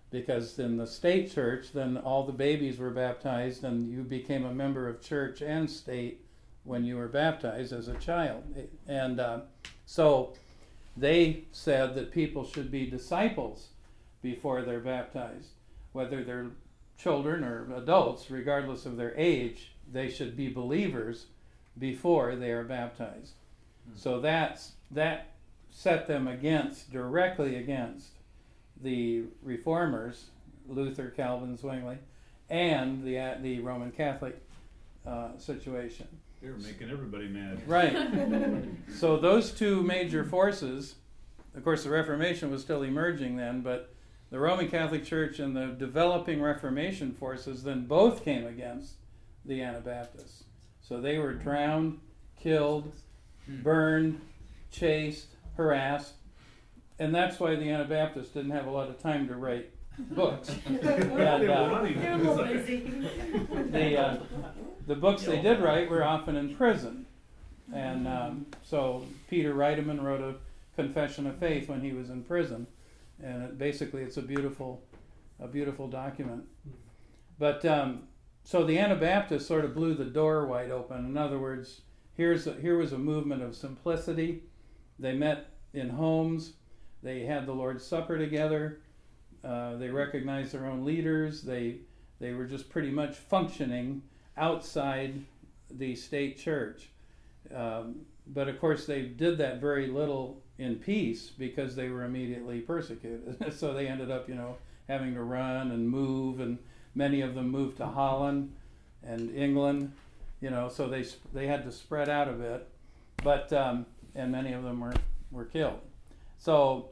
because in the state church, then all the babies were baptized, and you became a member of church and state when you were baptized as a child. And uh, so they said that people should be disciples before they're baptized, whether they're children or adults, regardless of their age. They should be believers before they are baptized. Mm-hmm. So that's that set them against, directly against, the Reformers, Luther, Calvin, Zwingli, and the uh, the Roman Catholic uh, situation. They were making everybody mad. Right. So those two major forces, of course, the Reformation was still emerging then, but the Roman Catholic Church and the developing Reformation forces then both came against the Anabaptists. So they were drowned, killed, burned, chased, harassed, and that's why the Anabaptists didn't have a lot of time to write books. And, uh, They're a little busy. the, uh, the books they did write were often in prison. And um, so Peter Reiteman wrote a Confession of Faith when he was in prison. And it, basically it's a beautiful, a beautiful document. But um, so the Anabaptists sort of blew the door wide open. In other words, here's a, here was a movement of simplicity. They met in homes. They had the Lord's Supper together. Uh, they recognized their own leaders. They they were just pretty much functioning outside the state church. Um, but of course, they did that very little in peace because they were immediately persecuted. So they ended up, you know, having to run and move, and many of them moved to Holland and England. You know, so they they had to spread out a bit, but um, and many of them were were killed. So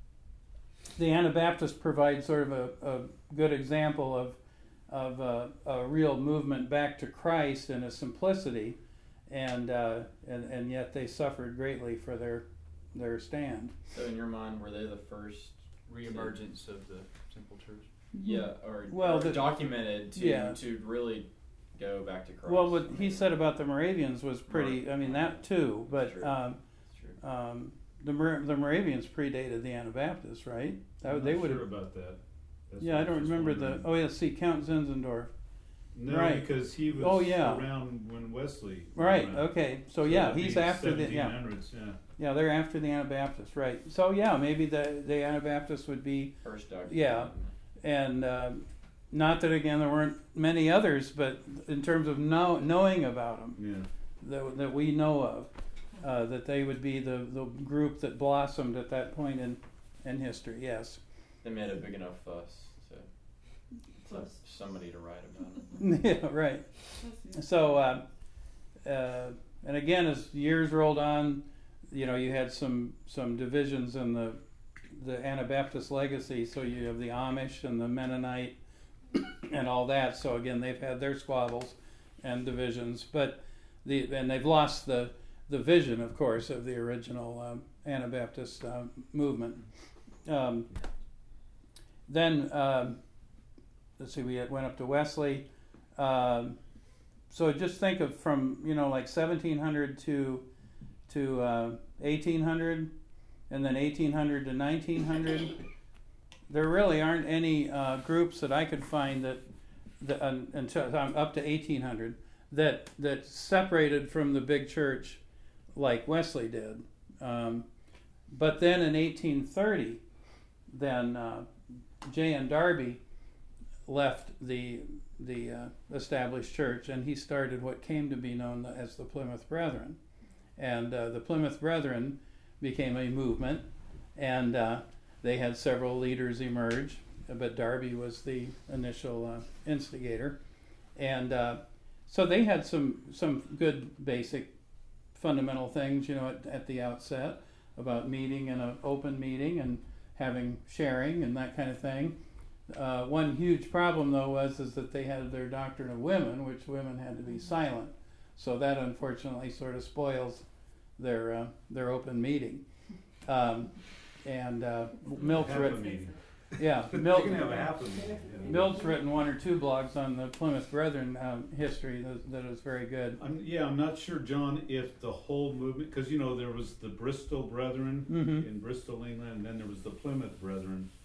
the Anabaptists provide sort of a, a good example of of uh, a real movement back to Christ in a simplicity, and uh, and and yet they suffered greatly for their their stand. So in your mind, were they the first Reemergence of the simple church. Yeah, or, Well, or the- documented to yeah. to really go back to Christ. Well, what he said about the Moravians was pretty. I mean, that too, but True. um, That's true. um, the Mor- the Moravians predated the Anabaptists, right? That, I'm they not would sure have. about that. That's Yeah, what I don't was remember the. wondering. Oh yeah, see, Count Zinzendorf. No, right. because he was Oh, yeah. around when Wesley. was Right. around. Okay. So yeah, that'd he's be after the yeah. seventeen hundreds, yeah. Yeah, they're after the Anabaptists, right? So yeah, maybe the the Anabaptists would be, First document. yeah. and um, not that again there weren't many others, but in terms of know, knowing about them, Yeah. that that we know of, uh, that they would be the the group that blossomed at that point in in history. Yes. They made a big enough fuss to for Plus. somebody to write about it. Yeah. Right. So, uh, uh, and again, as years rolled on, you know, you had some some divisions in the the Anabaptist legacy. So you have the Amish and the Mennonite and all that. So again, they've had their squabbles and divisions, but the and they've lost the the vision, of course, of the original um, Anabaptist uh, movement. Um, then um, let's see, we had, went up to Wesley. Um, so just think of from you know like seventeen hundred to to uh, eighteen hundred, and then eighteen hundred to nineteen hundred. There really aren't any uh, groups that I could find that, that uh, until um, up to eighteen hundred that that separated from the big church like Wesley did. Um, but then in eighteen thirty, then uh, J N Darby left the the uh, established church, and he started what came to be known as the Plymouth Brethren. And uh, the Plymouth Brethren became a movement, and uh, they had several leaders emerge, but Darby was the initial uh, instigator. And uh, so they had some, some good basic fundamental things, you know, at, at the outset about meeting in an open meeting and having sharing and that kind of thing. Uh, one huge problem, though, was is that they had their doctrine of women, which women had to be silent. So that unfortunately sort of spoils their uh, their open meeting. Um, and uh, Milt's Half a written, meeting. yeah, You Milt, can have a half a meeting. Milt's written one or two blogs on the Plymouth Brethren um, history that, that is very good. I'm, yeah, I'm not sure, John, if the whole movement, because you know there was the Bristol Brethren Mhm. in Bristol, England, and then there was the Plymouth Brethren.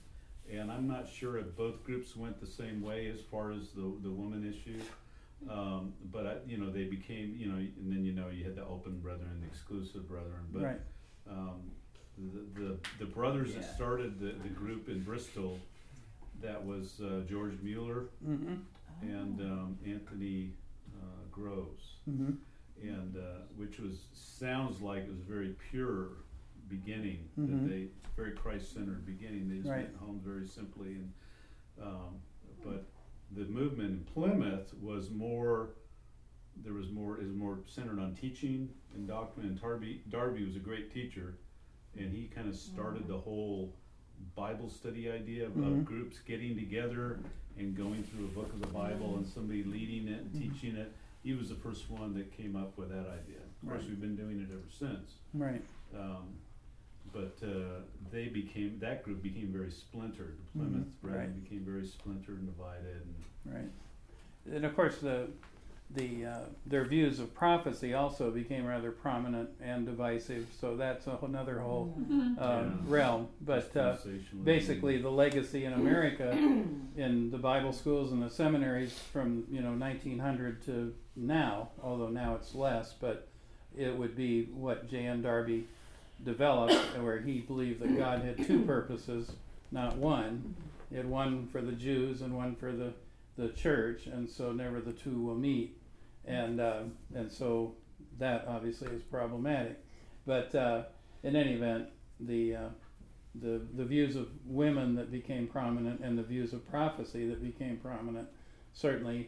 And I'm not sure if both groups went the same way as far as the, the woman issue. Um, but I, you know, they became, you know, and then, you know, you had the open brethren, the exclusive brethren, but, Right. um, the, the, the brothers Yeah. that started the, the group in Bristol, that was, uh, George Mueller Mm-hmm. and, um, Anthony, uh, Groves. Mm-hmm. And, uh, which was, sounds like it was a very pure beginning, Mhm. that they, very Christ-centered beginning, they just Right. went home very simply and, um, but the movement in Plymouth was more, there was more, is more centered on teaching and doctrine, and Darby, Darby was a great teacher, and he kind of started the whole Bible study idea of, Mhm. of groups getting together and going through a book of the Bible and somebody leading it and Mhm. teaching it. He was the first one that came up with that idea. Of course, Right. we've been doing it ever since. Right. Um, but uh, they became, that group became very splintered. The Plymouth Mhm, Brethren right. became very splintered and divided. And Right. And of course, the the uh, their views of prophecy also became rather prominent and divisive. So that's a whole, another whole Mm. uh, Yeah. realm. But uh, dispensationalism. basically, the legacy in America in the Bible schools and the seminaries from you know nineteen hundred to now, although now it's less, but it would be what J N Darby developed, where he believed that God had two purposes, not one. He had one for the Jews and one for the, the church, and so never the two will meet. And uh, and so that obviously is problematic. But uh, in any event, the uh, the the views of women that became prominent and the views of prophecy that became prominent certainly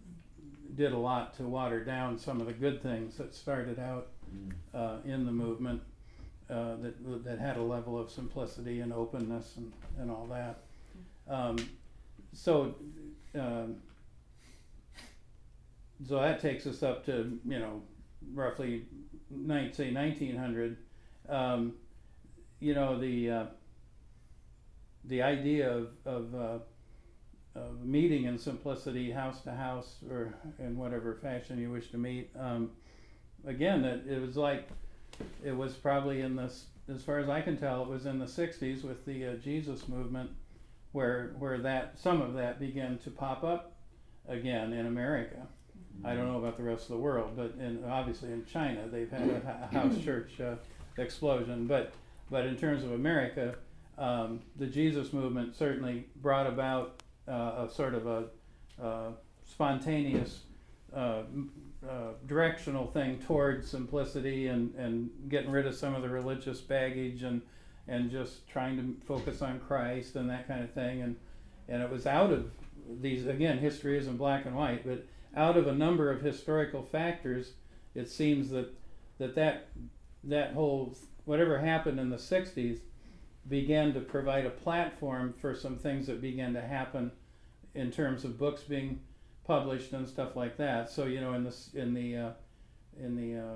did a lot to water down some of the good things that started out Mm. uh, in the movement uh, that that had a level of simplicity and openness and, and all that. Um, so um, so that takes us up to you know roughly nine, say nineteen hundred. Um, you know the uh, the idea of of, uh, of meeting in simplicity, house to house, or in whatever fashion you wish to meet. Um, again, it, it was like it was probably in this, as far as I can tell, it was in the sixties with the uh, Jesus movement, where where that some of that began to pop up again in America. I don't know about the rest of the world, but in, obviously in China they've had a, a house church uh, explosion. But but in terms of America, um, the Jesus movement certainly brought about uh, a sort of a uh, spontaneous uh, uh, directional thing towards simplicity and, and getting rid of some of the religious baggage and and just trying to focus on Christ and that kind of thing. And and it was out of these, again, history isn't black and white, but out of a number of historical factors, it seems that that that, that whole, whatever happened in the sixties began to provide a platform for some things that began to happen in terms of books being published and stuff like that. So you know, in the in the uh, in the uh,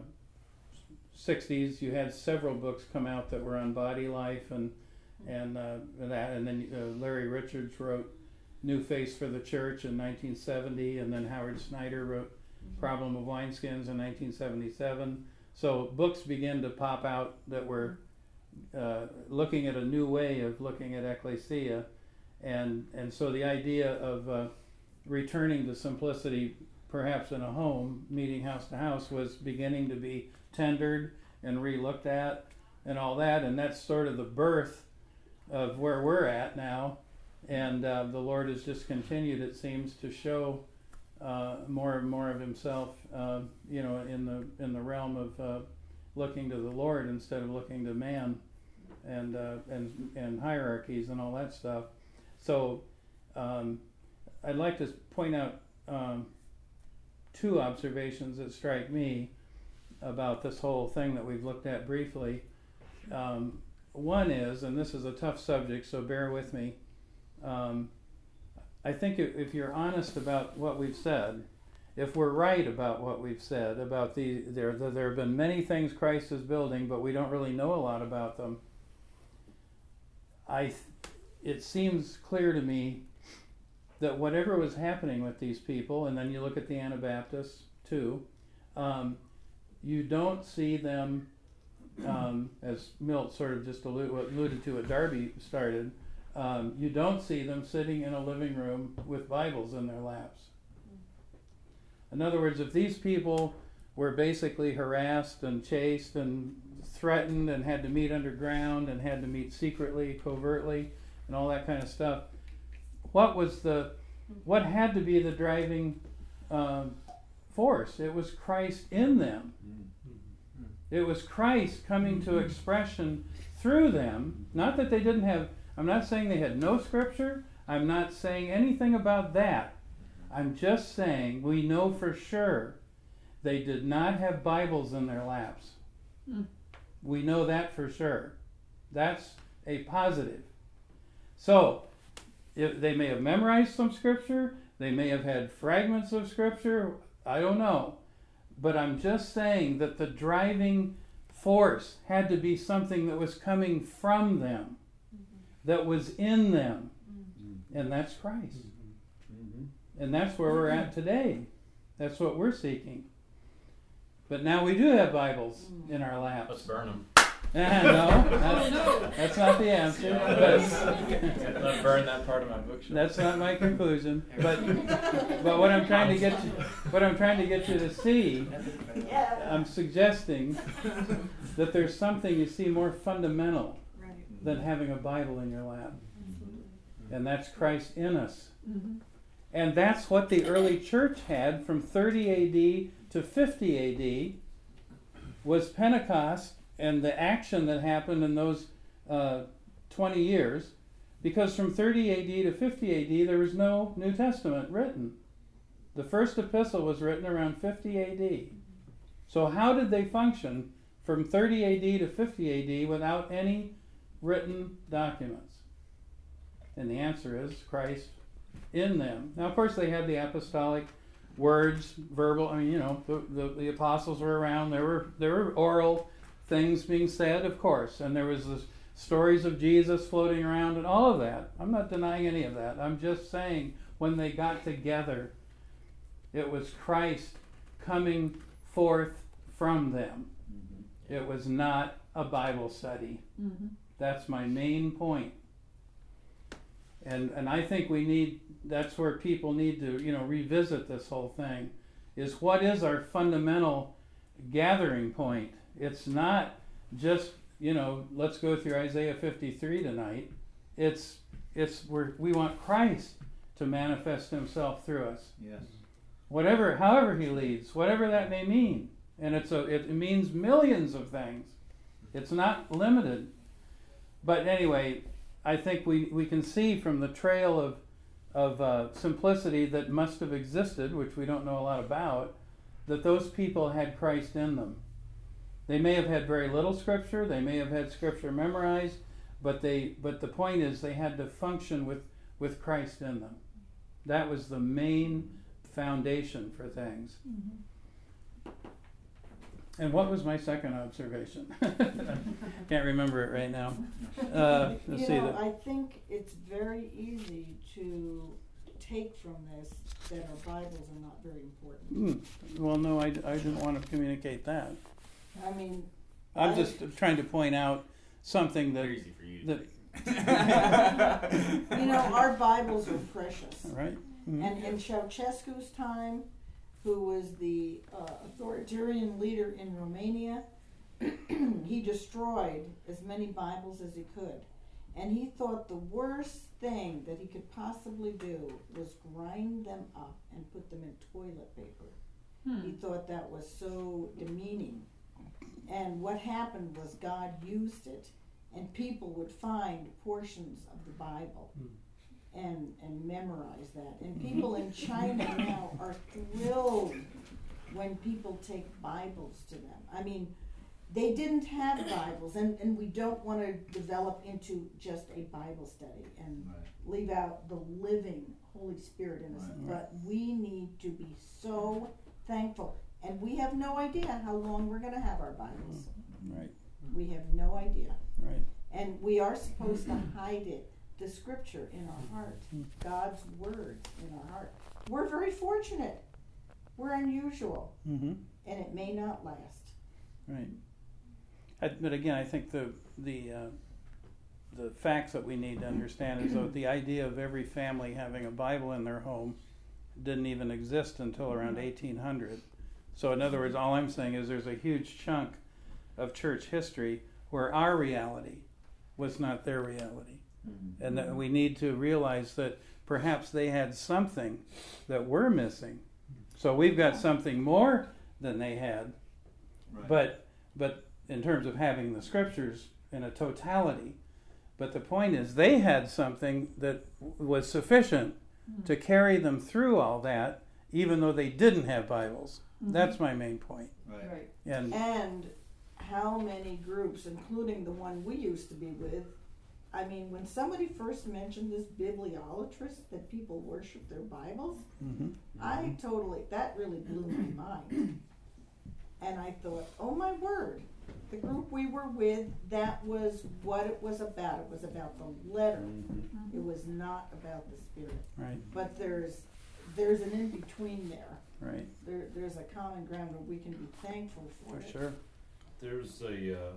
sixties, you had several books come out that were on body life and and uh, that, and then uh, Larry Richards wrote New Face for the Church in nineteen seventy, and then Howard Snyder wrote Problem of Wineskins in nineteen seventy-seven. So books began to pop out that were uh, looking at a new way of looking at ecclesia, and and so the idea of uh, returning to simplicity, perhaps in a home, meeting house to house, was beginning to be tendered and re-looked at and all that, and that's sort of the birth of where we're at now. And uh, the Lord has just continued, it seems, to show uh, more and more of Himself, uh, you know, in the in the realm of uh, looking to the Lord instead of looking to man, and uh, and and hierarchies and all that stuff. So um, I'd like to point out um, two observations that strike me about this whole thing that we've looked at briefly. Um, one is, and this is a tough subject, so bear with me. Um, I think if, if you're honest about what we've said, if we're right about what we've said about the there there have been many things Christ is building, but we don't really know a lot about them. I, it seems clear to me that whatever was happening with these people, and then you look at the Anabaptists too, um, you don't see them, um, as Milt sort of just alluded, alluded to what Darby started. Um, you don't see them sitting in a living room with Bibles in their laps. In other words, if these people were basically harassed and chased and threatened and had to meet underground and had to meet secretly, covertly, and all that kind of stuff, what was the, what had to be the driving um, force? It was Christ in them. It was Christ coming to expression through them. Not that they didn't have, I'm not saying they had no scripture. I'm not saying anything about that. I'm just saying we know for sure they did not have Bibles in their laps. Mm. We know that for sure. That's a positive. So, if they may have memorized some scripture, they may have had fragments of scripture, I don't know. But I'm just saying that the driving force had to be something that was coming from them, that was in them, and that's Christ. And that's where we're at today. That's what we're seeking. But now we do have Bibles in our laps. Let's burn them. no, that's, that's not the answer. But Let's burn that part of my bookshelf. that's not my conclusion. But but what I'm trying to get you, what I'm trying to get you to see, I'm suggesting that there's something you see more fundamental Right. than having a Bible in your lap, and that's Christ in us. Mm-hmm. And that's what the early church had from thirty A D to fifty A D was Pentecost and the action that happened in those uh, twenty years. Because from thirty A D to fifty A D there was no New Testament written. The first epistle was written around fifty A D. So how did they function from thirty A D to fifty A D without any written documents? And the answer is Christ in them. Now, of course, they had the apostolic words, verbal. I mean, you know, the, the, the apostles were around. There were there were oral things being said, of course, and there was the stories of Jesus floating around and all of that. I'm not denying any of that. I'm just saying when they got together, it was Christ coming forth from them. It was not a Bible study. Mm-hmm. That's my main point. And and I think we need, that's where people need to, you know, revisit this whole thing, is what is our fundamental gathering point? It's not just, you know, let's go through Isaiah fifty-three tonight. It's it's where we want Christ to manifest himself through us. Yes. Whatever, however he leads, whatever that may mean. And it's a it means millions of things. It's not limited. But anyway, I think we, we can see from the trail of of uh, simplicity that must have existed, which we don't know a lot about, that those people had Christ in them. They may have had very little scripture, they may have had scripture memorized, but they but the point is they had to function with, with Christ in them. That was the main foundation for things. Mm-hmm. And what was my second observation? Can't remember it right now. Uh, let's You see. know, The, I think it's very easy to take from this that our Bibles are not very important. Hmm. Well, no, I, I didn't want to communicate that. I mean, I'm I- just trying to point out something that, Very easy for you. that you know, our Bibles are precious. right? Mhm. And in Ceausescu's time, who was the uh, authoritarian leader in Romania, he destroyed as many Bibles as he could. And he thought the worst thing that he could possibly do was grind them up and put them in toilet paper. Hmm. He thought that was so demeaning. And what happened was God used it, and people would find portions of the Bible and and memorize that. And people in China now are thrilled when people take Bibles to them. I mean, they didn't have Bibles, and, and we don't want to develop into just a Bible study and Right. leave out the living Holy Spirit in us. Right. But we need to be so thankful. And we have no idea how long we're going to have our Bibles. Right, We have no idea. right. And we are supposed to hide it, the scripture in our heart, God's word in our heart. We're very fortunate. We're unusual, Mm-hmm. and it may not last. Right. I, but again, I think the the uh, the facts that we need to understand is that the idea of every family having a Bible in their home didn't even exist until around eighteen hundred. So in other words, all I'm saying is there's a huge chunk of church history where our reality was not their reality. Mhm. And that we need to realize that perhaps they had something that we're missing. So we've got something more than they had. Right. But but in terms of having the scriptures in a totality, but the point is they had something that w- was sufficient to carry them through all that, even though they didn't have Bibles. That's my main point. Right. Right. And And how many groups, including the one we used to be with, I mean, when somebody first mentioned this bibliolatrist, that people worship their Bibles, mhm. I totally, that really blew my mind. And I thought, oh my word, the group we were with, that was what it was about. It was about the letter. Mhm. It was not about the spirit. Right, But there's, there's an in-between there. right, There, there's a common ground where we can be thankful for for it. sure. There's a, uh,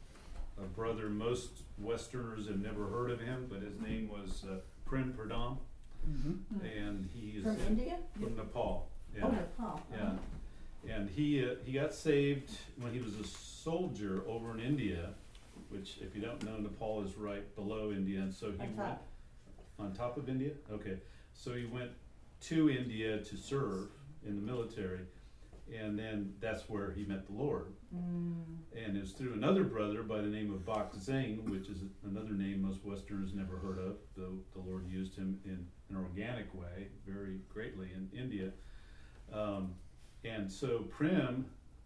a brother, most Westerners have never heard of him, but his name was uh, Prem Pradhan, Mm-hmm. and he is From India? from Nepal. Yeah. Oh, Nepal. Yeah, and he uh, he got saved when he was a soldier over in India, which, if you don't know, Nepal is right below India, and so he On went top. on top of India. Okay, so he went to India to serve in the military, and then that's where he met the Lord. Mm. And it was through another brother by the name of Bak Zane, which is another name most Westerners never heard of, though the Lord used him in an organic way very greatly in India. Um, and so Prem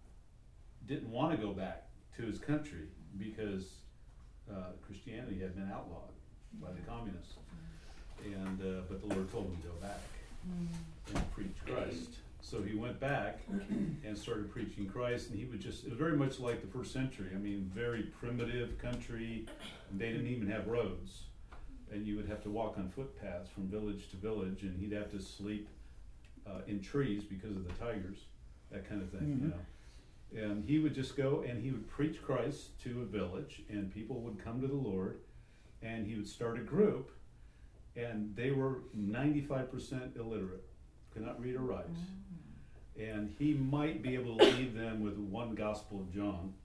didn't want to go back to his country because uh, Christianity had been outlawed by the communists. And uh, but the Lord told him to go back and preach Christ. So he went back and started preaching Christ, and he would just, it was very much like the first century. I mean, very primitive country, and they didn't even have roads. And you would have to walk on footpaths from village to village, and he'd have to sleep uh, in trees because of the tigers, that kind of thing, Mhm. you know. And he would just go and he would preach Christ to a village, and people would come to the Lord, and he would start a group, and they were ninety-five percent illiterate, could not read or write. And he might be able to lead them with one Gospel of John.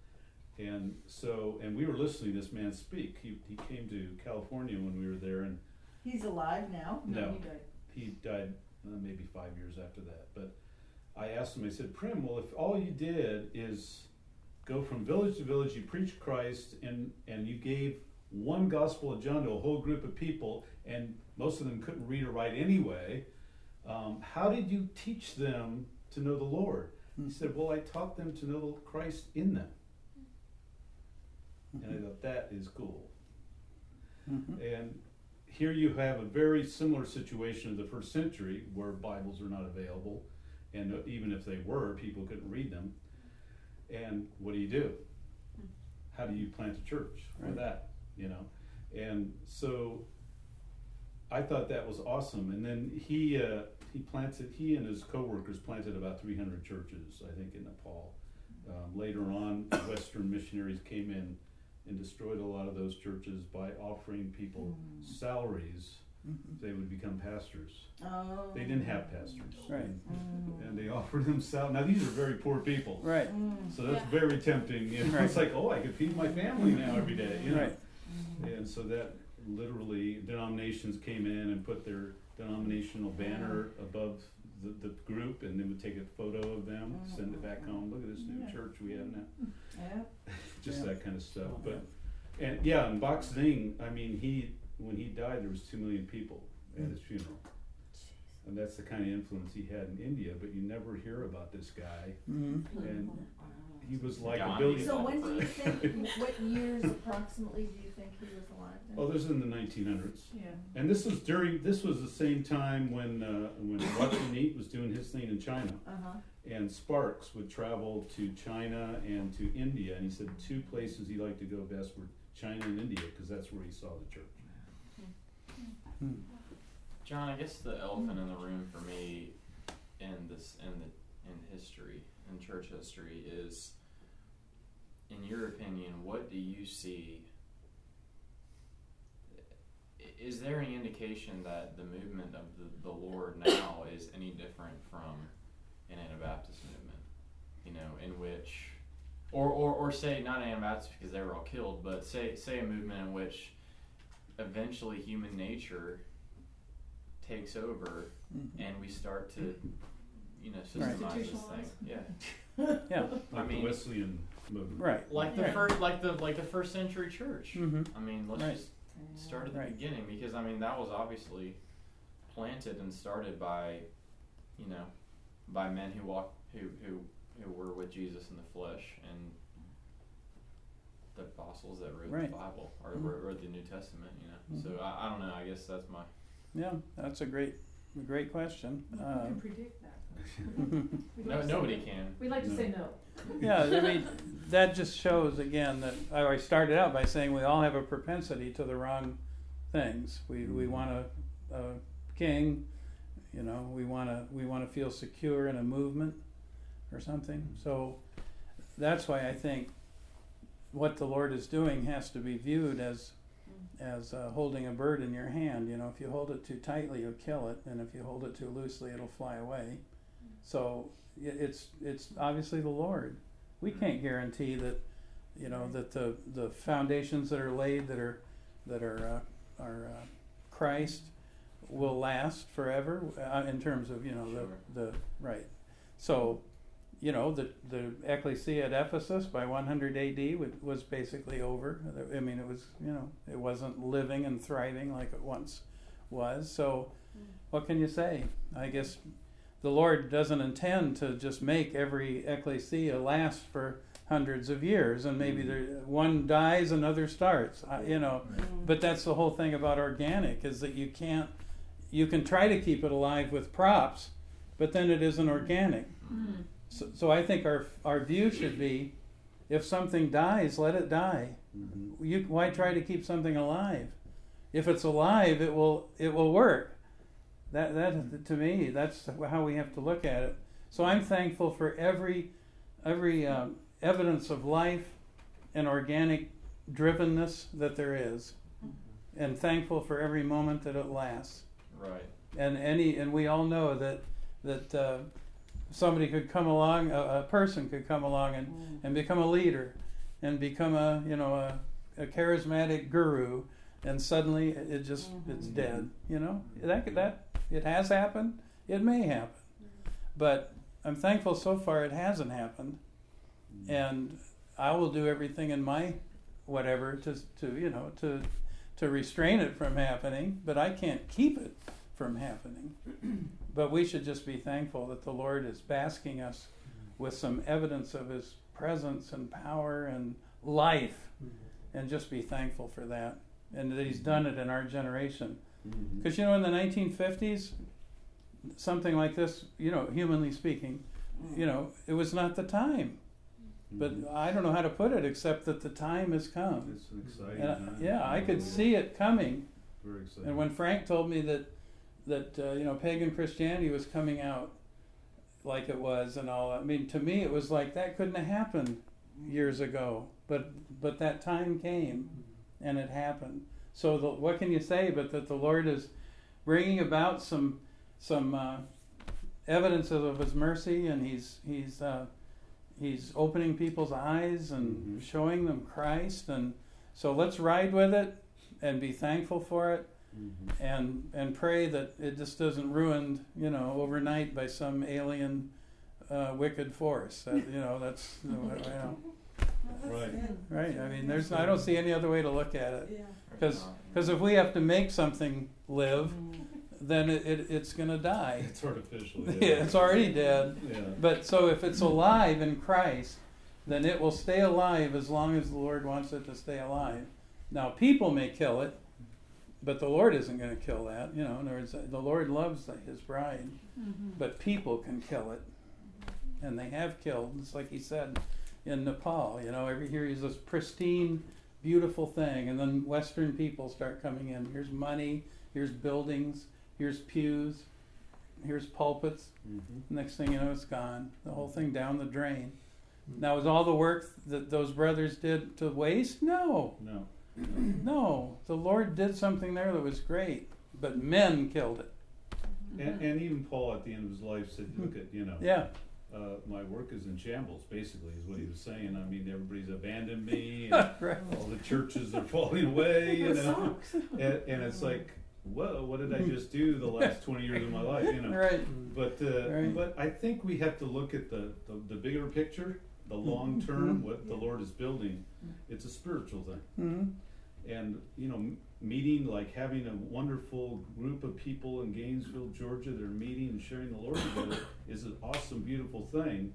And so, and we were listening to this man speak. He, he came to California when we were there, and He's alive now? No. He died. he died uh, maybe five years after that. But I asked him, I said, Prim, well, if all you did is go from village to village, you preached Christ, and, and you gave one Gospel of John to a whole group of people, and most of them couldn't read or write anyway, um, how did you teach them to know the Lord? He said, well, I taught them to know Christ in them. And I thought, that is cool. Mhm. And here you have a very similar situation of the first century where Bibles are not available, and even if they were, people couldn't read them. And what do you do? How do you plant a church with Right. that, you know? And so I thought that was awesome. And then he uh, he planted, he and his co-workers planted about three hundred churches, I think, in Nepal. Um, later on, Western missionaries came in and destroyed a lot of those churches by offering people Mm. salaries. Mhm. They would become pastors. Oh. They didn't have pastors. Right. Mm. And they offered them sal- Now these are very poor people. Right, Mm. So that's Yeah. very tempting. You know? Right. It's like, oh, I could feed my family now every day. You know? right, Mm. And so that literally, denominations came in and put their denominational banner above the, the group, and they would take a photo of them, send it back home. Look at this new Yeah. church we have now. Yeah. Just Yeah. that kind of stuff. But and yeah, and Bak Zing, I mean, he when he died, there was two million people at his funeral, and that's the kind of influence he had in India. But you never hear about this guy, Mhm. and he was like a Gandhi. billion. So when do you think, what years approximately do you think he was alive then? Oh, this is in the nineteen hundreds. Yeah. And this was during, this was the same time when, uh, when Watchanique was doing his thing in China. Uh-huh. And Sparks would travel to China and to India, and he said two places he liked to go best were China and India, because that's where he saw the church. Hmm. John, I guess the elephant in the room for me in this in the in history, in church history, is, in your opinion, what do you see i- is there any indication that the movement of the, the Lord now is any different from an Anabaptist movement? You know, in which, or, or, or say not Anabaptists because they were all killed, but say say a movement in which eventually human nature takes over Mhm. and we start to, you know, Right. systemize this thing. Institutionalize. Yeah. Yeah, I Like the mean- Wesleyan movement. right. Like the Right. first, like the like the first century church. Mhm. I mean, let's Right. just start at the Right. beginning because I mean that was obviously planted and started by, you know, by men who walked who who who were with Jesus in the flesh and the apostles that wrote Right. the Bible or Mhm. wrote, wrote the New Testament. You know, Mhm. so I, I don't know. I guess that's my Yeah, that's a great, great question. Who Uh, can predict that? We'd no like to say nobody can. We'd like to No. say no. Yeah, I mean, that just shows again that I I started out by saying we all have a propensity to the wrong things. We we want a, a king, you know. We want to we want to feel secure in a movement or something. So that's why I think what the Lord is doing has to be viewed as as uh, holding a bird in your hand. You know, if you hold it too tightly, you'll kill it, and if you hold it too loosely, it'll fly away. So i- it's it's obviously the Lord. We can't guarantee that, you know, that the, the foundations that are laid that are that are uh, are uh, Christ will last forever uh, in terms of, you know, Sure. the the right. So, you know, the the ecclesia at Ephesus by one hundred A D was, was basically over. I mean, it was, you know, it wasn't living and thriving like it once was. So, what can you say? I guess the Lord doesn't intend to just make every ecclesia last for hundreds of years, and maybe there, one dies, another starts. I, you know, but that's the whole thing about organic is that you can't. You can try to keep it alive with props, but then it isn't organic. Mm. So, so I think our our view should be, if something dies, let it die. Mm-hmm. You, why try to keep something alive? If it's alive, it will it will work. That that to me, that's how we have to look at it. So I'm thankful for every every um, evidence of life and organic drivenness that there is, and thankful for every moment that it lasts. Right. And any and we all know that that uh, somebody could come along, a, a person could come along and, and become a leader, and become a you know a, a charismatic guru, and suddenly it it just it's dead. You know that could- that it has happened. It may happen, but I'm thankful so far it hasn't happened, and I will do everything in my whatever to to you know to to restrain it from happening, but I can't keep it from happening. But we should just be thankful that the Lord is basking us with some evidence of His presence and power and life, and just be thankful for that, and that He's done it in our generation. Because, you know, in the nineteen fifties, something like this, you know, humanly speaking, you know, it was not the time. But I don't know how to put it except that the time has come. It's an exciting And I, time. yeah, I could see it coming. Very exciting. And when Frank told me that that uh, you know pagan Christianity was coming out like it was and all, I mean, to me it was like that couldn't have happened years ago. But but that time came, and it happened. So the, what can you say but that the Lord is bringing about some some uh, evidence of, of His mercy, and He's He's uh, He's opening people's eyes and Mhm. showing them Christ, and so let's ride with it and be thankful for it, Mhm. and and pray that it just doesn't ruined, you know, overnight by some alien uh, wicked force. That, you know, that's you know, you know, Right. right. I mean, there's I don't see any other way to look at it, Yeah. because because if we have to make something live, then it, it it's gonna die. It's artificial. Yeah, it's already dead. Yeah. But so if it's alive in Christ, then it will stay alive as long as the Lord wants it to stay alive. Now, people may kill it, but the Lord isn't going to kill that. You know, in other words, the Lord loves His bride, but people can kill it, and they have killed. It's like He said in Nepal. You know, every here is this pristine, beautiful thing, and then Western people start coming in. Here's money. Here's buildings. Here's pews. Here's pulpits. Mhm. Next thing you know, it's gone. The whole thing down the drain. Now, is all the work that those brothers did to waste? No. No. No, the Lord did something there that was great, but men killed it. And, and even Paul at the end of his life said, look at, you know, Yeah, uh, my work is in shambles, basically, is what he was saying. I mean, everybody's abandoned me, and right. all the churches are falling away, you That know. sucks. And, and it's like, whoa, what did I just do the last twenty years of my life, you know? Right. But uh, Right. but I think we have to look at the, the, the bigger picture, the long term, what the Lord is building. It's a spiritual thing. Mm-hmm. And, you know, m- meeting, like having a wonderful group of people in Gainesville, Georgia, that are meeting and sharing the Lord together is an awesome, beautiful thing.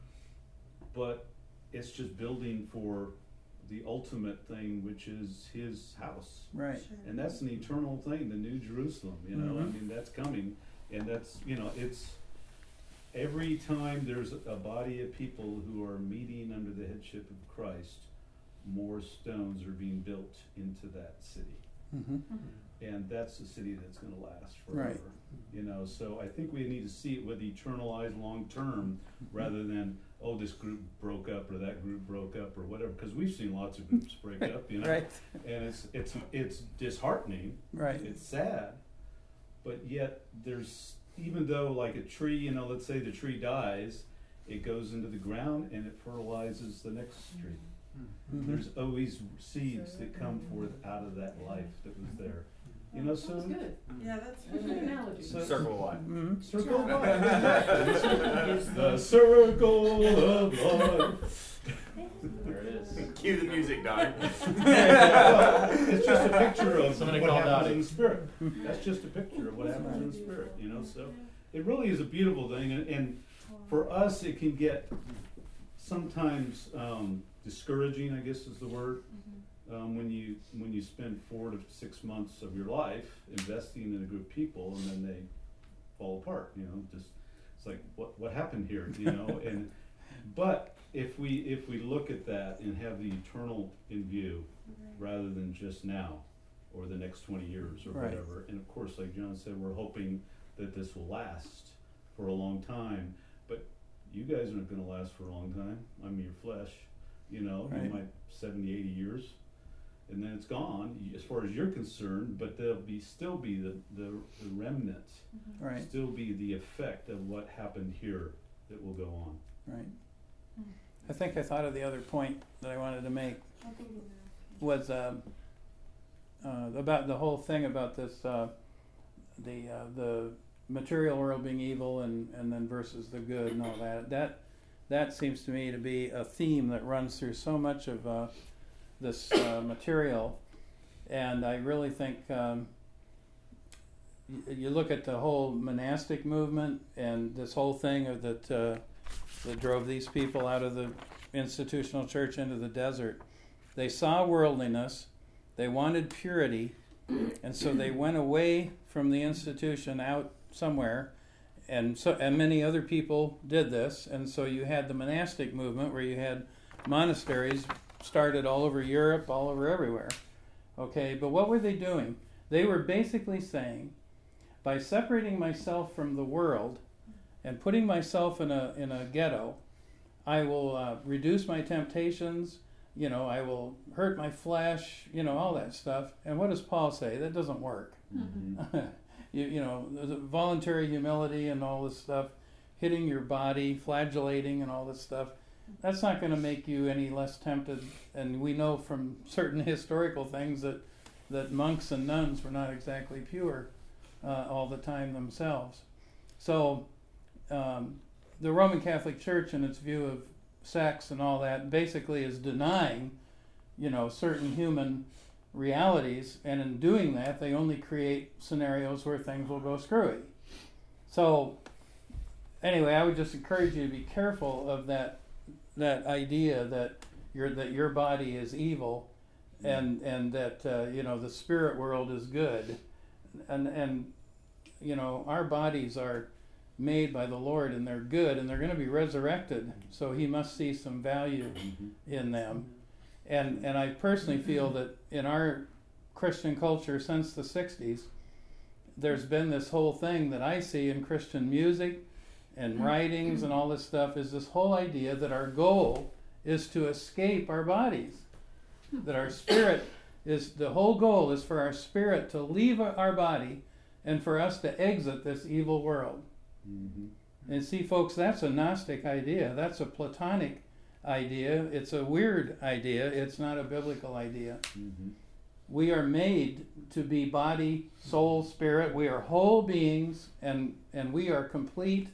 But it's just building for the ultimate thing, which is His house. Right. And that's an eternal thing, the New Jerusalem, you know, I Mhm. mean, that's coming. And that's, you know, it's, every time there's a body of people who are meeting under the headship of Christ, more stones are being built into that city. Mm-hmm. And that's a city that's gonna last Right. forever. You know, so I think we need to see it with eternal eyes long term, rather than, oh, this group broke up or that group broke up or whatever, cause we've seen lots of groups break up, you know? Right. And it's, it's, it's disheartening, Right. it's sad, but yet there's, even though like a tree, you know, let's say the tree dies, it goes into the ground and it fertilizes the next tree. Mm-hmm. There's always seeds that come forth out of that life that was there. You know, so Sounds good. Yeah, that's a good analogy. So- Circle of life. Mm-hmm. circle of life. The circle of life. There it is. Cue the music, Doc. Well, it's just a picture of Somebody what called happens out in it. the spirit. That's just a picture of what happens in the spirit, you know, so it really is a beautiful thing, and, and for us, it can get sometimes, um, discouraging, I guess is the word, um, when you, when you spend four to six months of your life investing in a group of people, and then they fall apart, you know, just, it's like, what, what happened here, you know, and, but if we, if we look at that and have the eternal in view, rather than just now, or the next twenty years, or Right. whatever, and of course, like John said, we're hoping that this will last for a long time, but you guys aren't gonna last for a long time, I mean, your flesh, you know, you Right. might seventy, eighty years, and then it's gone, y- as far as you're concerned, but there'll be, still be the, the, the remnant, Right. still be the effect of what happened here that will go on. Right. I think I thought of the other point that I wanted to make was um, uh, about the whole thing about this uh, the uh, the material world being evil and, and then versus the good and all that. That that seems to me to be a theme that runs through so much of uh, this uh, material, and I really think um, y- you look at the whole monastic movement and this whole thing of that uh, that drove these people out of the institutional church into the desert. They saw worldliness, they wanted purity, and so they went away from the institution out somewhere, and so and many other people did this, and so you had the monastic movement where you had monasteries started all over Europe, all over everywhere. Okay, but what were they doing? They were basically saying, by separating myself from the world and putting myself in a in a ghetto, I will uh, reduce my temptations. You know, I will hurt my flesh. You know, all that stuff. And what does Paul say? That doesn't work. Mm-hmm. you, you know, the voluntary humility and all this stuff, hitting your body, flagellating and all this stuff. That's not going to make you any less tempted. And we know from certain historical things that that monks and nuns were not exactly pure uh, all the time themselves. So um, the Roman Catholic Church, in its view of sex and all that, basically is denying, you know, certain human realities, and in doing that, they only create scenarios where things will go screwy. So, anyway, I would just encourage you to be careful of that that idea that your that your body is evil, and and that uh, you know the spirit world is good, and and you know our bodies are made by the Lord, and they're good, and they're going to be resurrected. So He must see some value in them. And and I personally feel that in our Christian culture since the sixties, there's been this whole thing that I see in Christian music and writings and all this stuff, is this whole idea that our goal is to escape our bodies, that our spirit is the whole goal is for our spirit to leave our body and for us to exit this evil world. Mhm. And see, folks, that's a Gnostic idea. That's a Platonic idea. It's a weird idea. It's not a biblical idea. Mhm. We are made to be body, soul, spirit. We are whole beings, and, and we are complete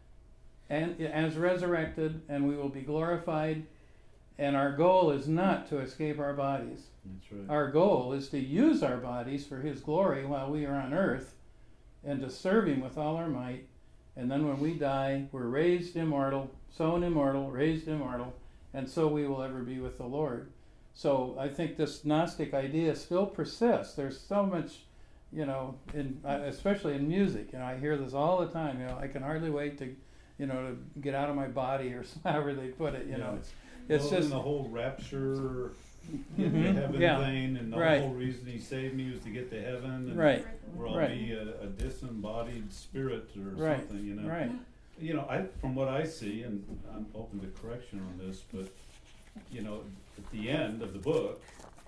and as resurrected, and we will be glorified. And our goal is not to escape our bodies. That's right. Our goal is to use our bodies for His glory while we are on earth, and to serve Him with all our might. And then when we die, we're raised immortal, sown immortal, raised immortal, and so we will ever be with the Lord. So I think this Gnostic idea still persists. There's so much, you know, in uh, especially in music. You know, I hear this all the time. You know, I can hardly wait to, you know, to get out of my body, or however they put it. You know, Yeah. it's it's well, just and the whole rapture, get Mhm. to heaven Yeah. thing, and the Right. whole reason He saved me was to get to heaven. And right, We're all Right. be a, a disembodied spirit or Right. something, you know. right, You know, I from what I see, and I'm open to correction on this, but you know, at the end of the book,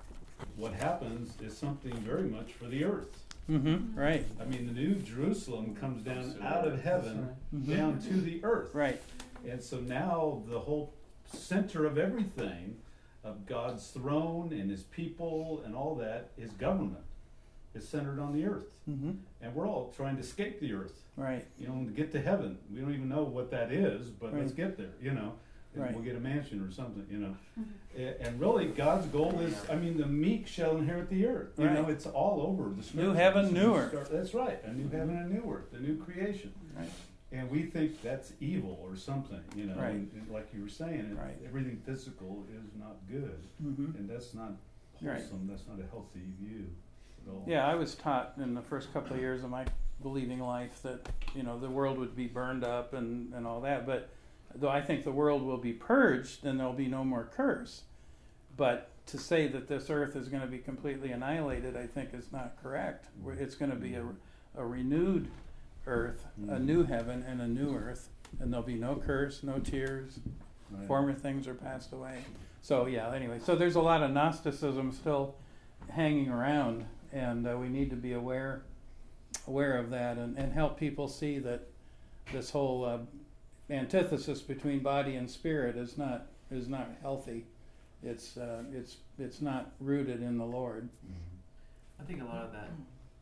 what happens is something very much for the earth. mm-hmm. right, I mean, the new Jerusalem comes down out of heaven Mhm. down to the earth. right, And so now the whole center of everything, of God's throne and His people and all that, His government is centered on the earth. mm-hmm. And we're all trying to escape the earth, right, you know, to get to heaven. We don't even know what that is, but let's Right. get there, you know. And Right. we'll get a mansion or something, you know. A- And really, God's goal is, I mean, the meek shall inherit the earth. You know, Right. it's all over the scriptures. New heaven, And new you earth. start- That's right, a new heaven and new earth, the new creation. right, And we think that's evil or something, you know, Right. and, and like you were saying, it, Right. everything physical is not good, mm-hmm. and that's not Right. wholesome. That's not a healthy view at all. Yeah, I was taught in the first couple of years of my believing life that, you know, the world would be burned up and, and all that. But though I think the world will be purged and there'll be no more curse. But to say that this earth is going to be completely annihilated, I think is not correct. We're- It's going to be a, a renewed earth, a new heaven and a new earth. And there'll be no curse, no tears. Right. Former things are passed away. So yeah, anyway, so there's a lot of Gnosticism still hanging around, and uh, we need to be aware aware of that, and, and help people see that this whole uh, antithesis between body and spirit is not is not healthy. It's uh, it's it's not rooted in the Lord. Mhm. I think a lot of that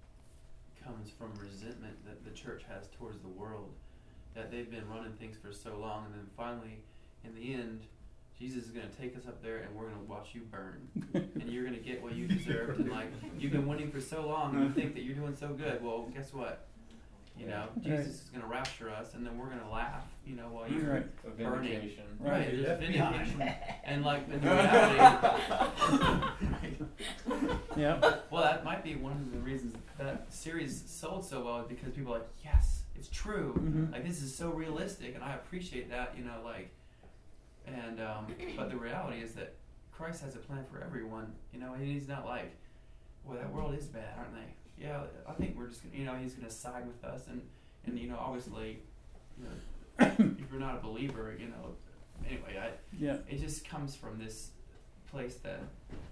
comes from resentment that the church has towards the world, that they've been running things for so long, and then finally, in the end, Jesus is going to take us up there, and we're going to watch you burn, and you're going to get what you deserved. And like, you've been winning for so long, and you think that you're doing so good. Well, guess what? You know, Right. Jesus is going to rapture us, and then we're going to laugh. You know, while you're Right. A burning. vindication. Right. Right, there's F B I. vindication, and like the reality. Yeah. Well, that might be one of the reasons that series sold so well, is because people are like, yes, it's true. Mhm. Like, this is so realistic, and I appreciate that, you know, like, and, um, but the reality is that Christ has a plan for everyone, you know, and He's not like, well, that world is bad, aren't they? Yeah, I think we're just gonna, you know, He's gonna side with us, and, and, you know, obviously, you know, if you're not a believer, you know, anyway, I, Yeah. it just comes from this place that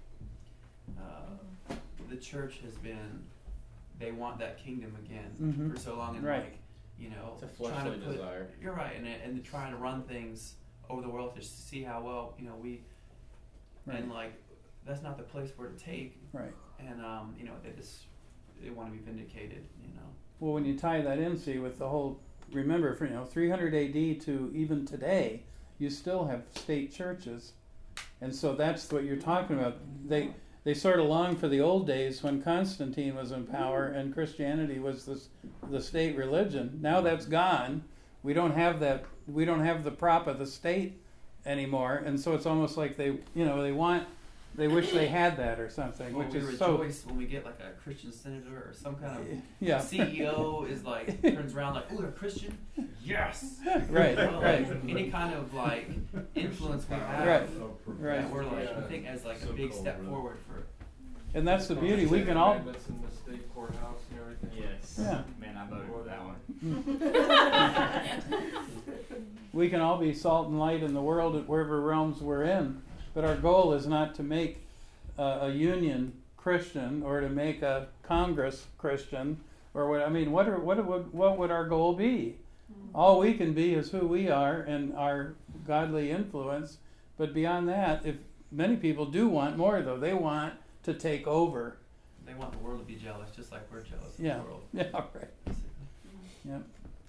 uh, the church has been, they want that kingdom again Mhm. for so long, and Right. like, you know, It's a trying fleshly to put, desire. you're right, and and they're trying to run things over the world to see how well, you know, we, Right. and like, that's not the place for it to take, Right. and um, you know, they just, they want to be vindicated, you know. Well, when you tie that in, see, with the whole, remember, for, you know, three hundred A D to even today, you still have state churches. And so that's what you're talking about. They they sort of long for the old days when Constantine was in power and Christianity was the, the state religion. Now that's gone. We don't have that, we don't have the prop of the state anymore. And so it's almost like they, you know, they want, they wish they had that or something, Well, which we is so, rejoice when we get like a Christian senator or some kind of yeah. C E O is like, turns around like, oh, they're Christian? Yes! Right, You know, right. like, any kind of like influence we have, Right. Of progressive- Right. that we're like, I Yeah. think as like a So big called, step really. forward for. And that's the beauty. We can all, Amendments in the state courthouse and everything. Yes. Yeah. Man, I voted for that one. we can all be salt and light in the world at wherever realms we're in, but our goal is not to make uh, a union Christian or to make a Congress Christian or what. I mean, what are what would what would our goal be? All we can be is who we are and our godly influence. But beyond that, if many people do want more, though, they want to take over. They want the world to be jealous, just like we're jealous of Yeah. the world. Yeah, right. Yep.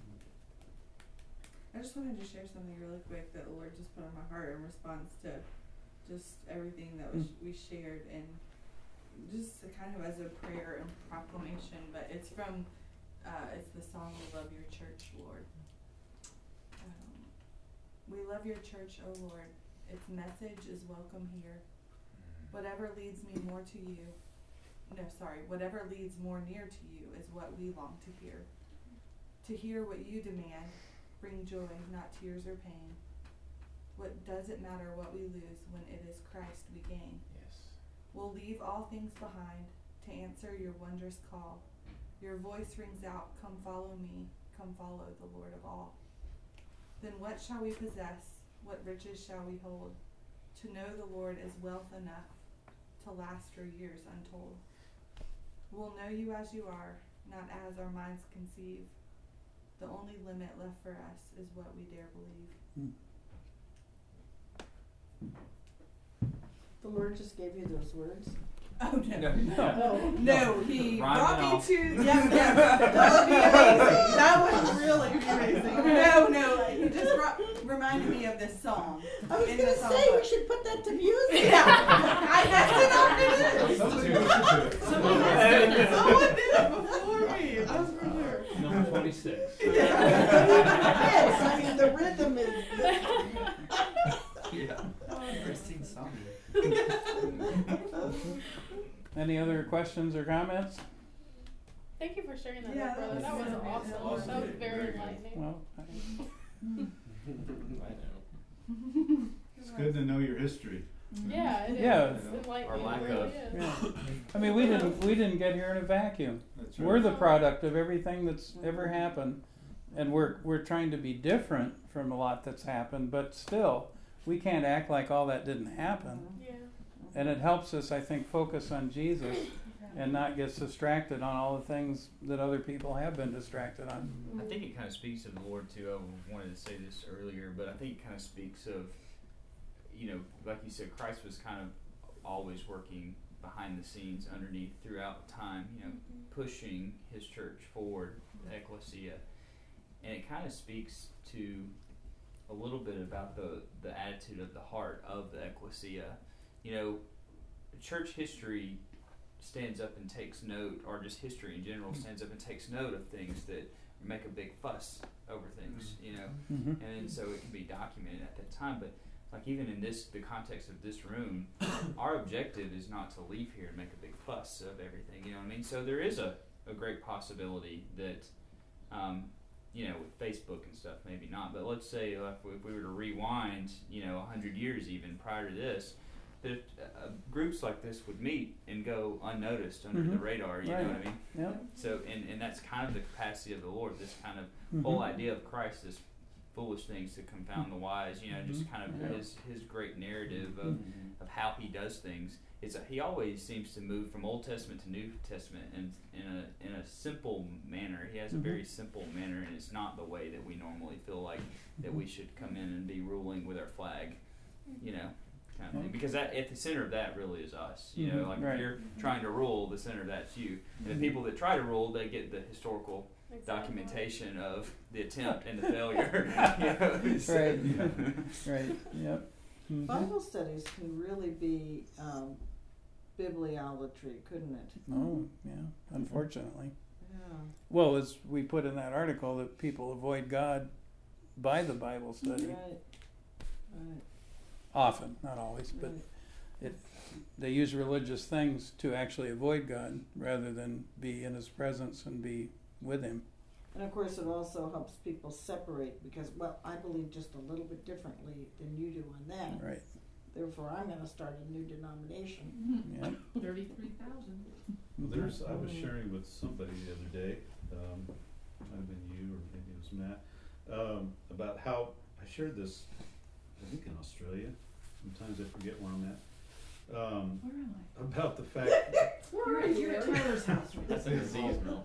I just wanted to share something really quick that the Lord just put on my heart in response to just everything that was, we shared, and just kind of as a prayer and proclamation. But it's from, uh, it's the song "We Love Your Church, Lord." Um, we love your church, O Lord. Its message is welcome here. Whatever leads me more to you, no, sorry, whatever leads more near to you is what we long to hear. To hear what you demand. Bring joy, not tears or pain. What does it matter what we lose when it is Christ we gain? Yes. We'll leave all things behind to answer your wondrous call. Your voice rings out, come follow me, come follow the Lord of all. Then what shall we possess? What riches shall we hold? To know the Lord is wealth enough to last for years untold. We'll know you as you are, not as our minds conceive. The only limit left for us is what we dare believe. The Lord just gave you those words. Oh no. No. Oh. No, he Rhyme brought it me off. to yeah, yeah, that would be amazing. That would really be amazing. No, no, he just brought, reminded me of this song. I was in gonna the song say we book. should put that to music. Yeah, I messed it up. Somebody do it. Someone did it. Someone did it before me. That's for sure. Number twenty-six. Yes, I mean the rhythm is. Yeah. Christine Song. Any other questions or comments? Thank you for sharing that, Yeah, brother. that That was was really awesome. awesome. That was very enlightening. Well, I, I know. It's good to know your history. Yeah, it is. Yeah. It's enlightening. Or lack it really of. is. yeah. I mean, we didn't we didn't get here in a vacuum. That's We're the product of everything that's ever happened, and we're we're trying to be different from a lot that's happened, but still, we can't act like all that didn't happen. Yeah. And it helps us, I think, focus on Jesus and not get distracted on all the things that other people have been distracted on. I think it kind of speaks of the Lord too. I wanted to say this earlier, but I think it kind of speaks of, you know, like you said, Christ was kind of always working behind the scenes, underneath, throughout time, you know, pushing his church forward, the ecclesia. And it kind of speaks to a little bit about the, the attitude of the heart of the ecclesia. You know, church history stands up and takes note, or just history in general stands up and takes note of things that make a big fuss over things, you know, Mm-hmm. and so it can be documented at that time. But like even in this, the context of this room, our objective is not to leave here and make a big fuss of everything, you know what I mean? So there is a, a great possibility that, um, you know, with Facebook and stuff, maybe not, but let's say uh, if, we, if we were to rewind, you know, a hundred years even prior to this, that uh, groups like this would meet and go unnoticed under Mhm. the radar, you Right. know what I mean? Yep. So, and, and that's kind of the capacity of the Lord, this kind of Mhm. whole idea of Christ, this foolish things to confound the wise, you know, just kind of Yeah. his, his great narrative of, of how he does things. It's a, he always seems to move from Old Testament to New Testament in, in a in a simple manner. He has a Mhm. very simple manner, and it's not the way that we normally feel like that we should come in and be ruling with our flag, you know, kind of thing. Because that at the center of that really is us, you know. Mhm. Like Right. if you're trying to rule, the center of that's you. And the people that try to rule, they get the historical Exactly. documentation of the attempt and the failure. you know, so- Right. Right. Yep. Mhm. Bible studies can really be um, bibliolatry, couldn't it? Oh, yeah. Unfortunately. Yeah. Well, as we put in that article, that people avoid God by the Bible study. Right. Right. Often, not always, but right. they use religious things to actually avoid God rather than be in His presence and be with Him. And of course, it also helps people separate because, well, I believe just a little bit differently than you do on that. Right. Therefore, I'm going to start a new denomination. Yeah. Thirty-three thousand. There's, I was sharing with somebody the other day, um, might have been you or maybe it was Matt, um, about how I shared this, I think in Australia, sometimes I forget where I'm at, um, Where am I? about the fact. You're at, you're at Tyler's house. right? That's a disease milk.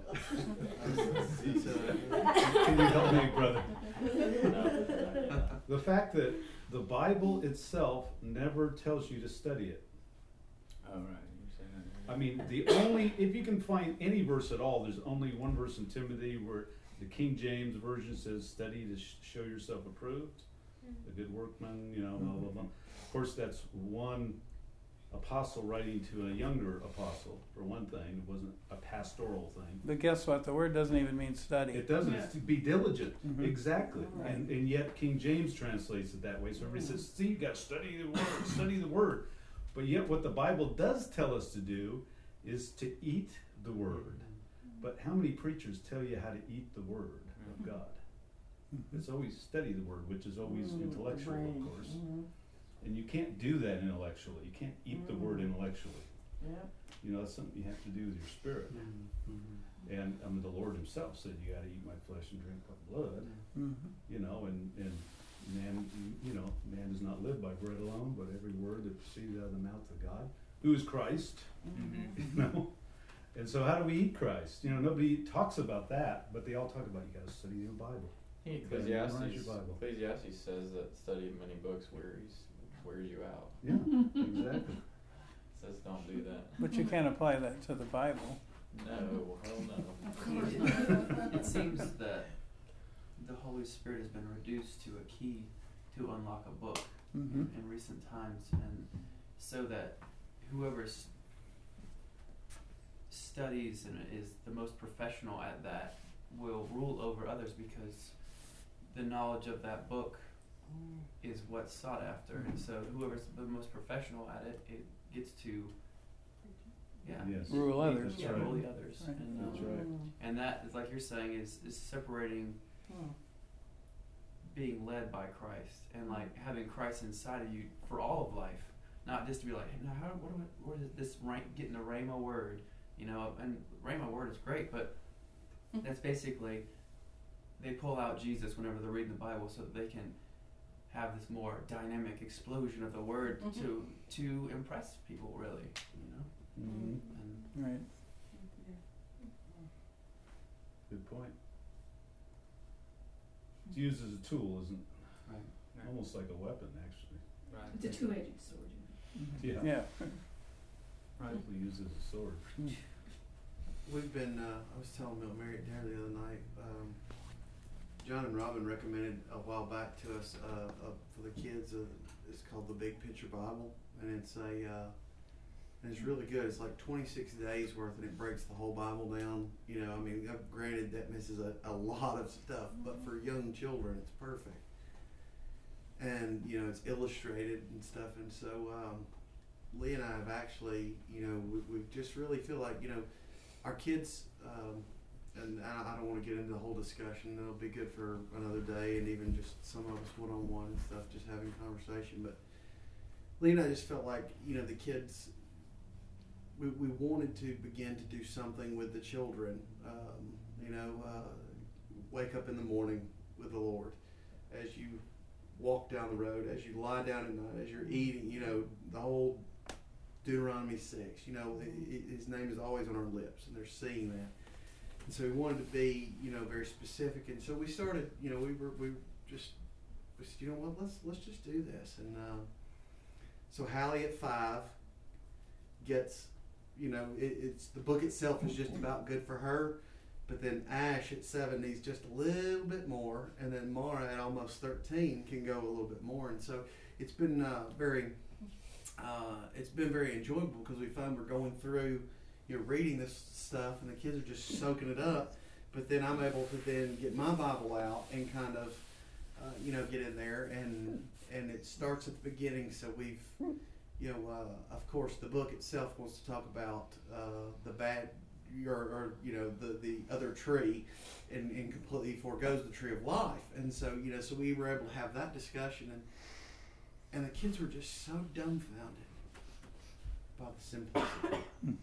Can you help me, brother? No. The fact that the Bible itself never tells you to study it. Oh, right. You're saying that. I mean, the only, if you can find any verse at all, there's only one verse in Timothy where the King James Version says, study to sh- show yourself approved, a good workman, you know, blah, blah, blah. Of course, that's one apostle writing to a younger apostle, for one thing. It wasn't a pastoral thing. But guess what? The word doesn't even mean study. It doesn't. It's to be diligent. Mhm. Exactly. Right. And, and yet King James translates it that way. So everybody says, see, you got to study the word, study the word. But yet what the Bible does tell us to do is to eat the word. But how many preachers tell you how to eat the word of God? It's always study the word, which is always Mm, intellectual, brain. of course. Mhm. And you can't do that intellectually. You can't eat the word Mm. intellectually. Yeah. You know, that's something you have to do with your spirit. And I mean, the Lord himself said, you got to eat my flesh and drink my blood. Mhm. You know, and, and man, you know, man does not live by bread alone, but every word that proceeds out of the mouth of God, who is Christ, Mhm. you know. And so how do we eat Christ? You know, nobody talks about that, but they all talk about you got to study your Bible. Hey, You gotta memorize Ecclesiastes, your Bible. Ecclesiastes says that study of many books wearies wears you out. Yeah, exactly. It says don't do that. But you can't apply that to the Bible. No, hell no. It seems that the Holy Spirit has been reduced to a key to unlock a book Mm-hmm. in recent times, and so that whoever s- studies and is the most professional at that will rule over others, because the knowledge of that book is what's sought after, and so whoever's the most professional at it, it gets to yeah Yes. Rule others. That's yeah right. rule the others, Right. and, um, That's right. and that is, like you're saying, is is separating Hmm. being led by Christ and like having Christ inside of you for all of life, not just to be like, hey, now how what, do I, what is this rank getting the Rhema word, you know? And Rhema word is great, but that's basically they pull out Jesus whenever they're reading the Bible so that they can have this more dynamic explosion of the word Mhm. to to impress people, really, you know. Mhm. And Right. Good point. It's used as a tool, isn't it? right. Almost like a weapon, actually. Right. It's a two-edged sword. Yeah. Yeah. Probably used as a sword. We've been, uh, I was telling Bill Mary at dinner the other night, um, John and Robin recommended a while back to us, uh, uh, for the kids, uh, it's called the Big Picture Bible, and it's a, uh, and it's really good. It's like twenty-six days worth, and it breaks the whole Bible down. You know, I mean, uh, granted that misses a, a lot of stuff, but for young children, it's perfect. And, you know, it's illustrated and stuff, and so, um, Lee and I have actually, you know, we, we just really feel like, you know, our kids, um, and I, I don't want to get into the whole discussion. It'll be good for another day, and even just some of us one-on-one and stuff, just having conversation. But Lee and I just felt like, you know, the kids, we, we wanted to begin to do something with the children. Um, you know, uh, wake up in the morning with the Lord. As you walk down the road, as you lie down at night, as you're eating, you know, the whole Deuteronomy six, you know, it, it, his name is always on our lips, and they're seeing that. And so we wanted to be, you know, very specific. And so we started, you know, we were, we just, we said, you know what, let's, let's just do this. And um, so Hallie at five gets, you know, it, it's, the book itself is just about good for her. But then Ash at seven needs just a little bit more. And then Mara at almost thirteen can go a little bit more. And so it's been uh, very, uh, it's been very enjoyable, because we find we're going through, you know, reading this stuff, and the kids are just soaking it up. But then I'm able to then get my Bible out and kind of, uh, you know, get in there, and and it starts at the beginning. So we've, you know, uh, of course, the book itself wants to talk about uh, the bad, or, or you know, the the other tree, and, and completely foregoes the tree of life. And so, you know, so we were able to have that discussion, and and the kids were just so dumbfounded by the simplicity.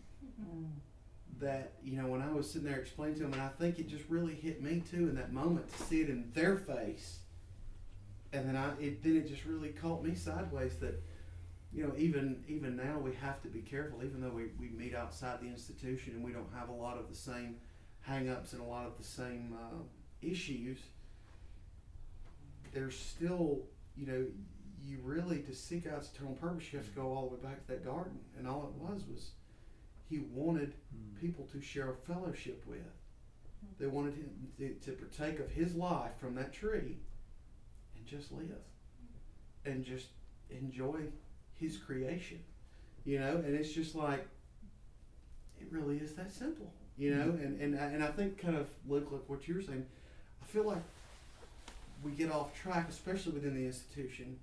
That, you know, when I was sitting there explaining to them, and I think it just really hit me too in that moment to see it in their face, and then I, it then it just really caught me sideways that, you know, even even now we have to be careful, even though we, we meet outside the institution and we don't have a lot of the same hang-ups and a lot of the same uh, issues, there's still, you know, you really, to seek God's eternal purpose, you have to go all the way back to that garden. And all it was was he wanted people to share a fellowship with. They wanted him to, to partake of his life from that tree and just live and just enjoy his creation, you know. And it's just like, it really is that simple, you know. And and I- and I think, kind of, Luke, like what you were saying, I feel like we get off track, especially within the institution.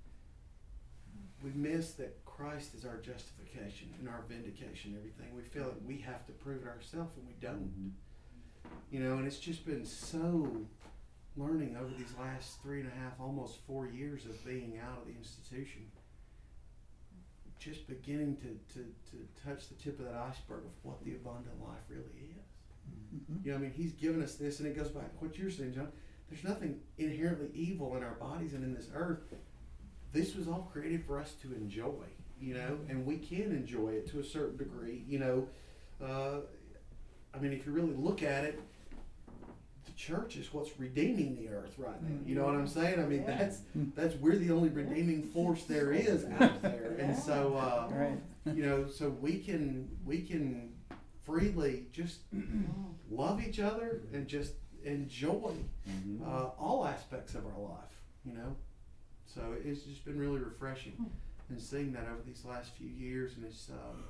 We miss that Christ is our justification and our vindication, everything. We feel like we have to prove it ourselves, and we don't. You know, and it's just been so learning over these last three and a half, almost four years of being out of the institution. Just beginning to, to, to touch the tip of that iceberg of what the abundant life really is. Mm-hmm. You know, I mean, he's given us this, and it goes back to what you're saying, John. There's nothing inherently evil in our bodies and in this earth. This was all created for us to enjoy, you know, and we can enjoy it to a certain degree, you know. Uh, I mean, if you really look at it, the church is what's redeeming the earth right now. You know what I'm saying? I mean, that's that's we're the only redeeming force there is out there, and so uh, Right. you know, so we can we can freely just love each other and just enjoy uh, all aspects of our life, you know. So it's just been really refreshing and seeing that over these last few years, and it's um,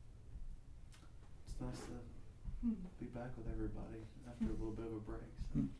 it's nice to be back with everybody after a little bit of a break. So.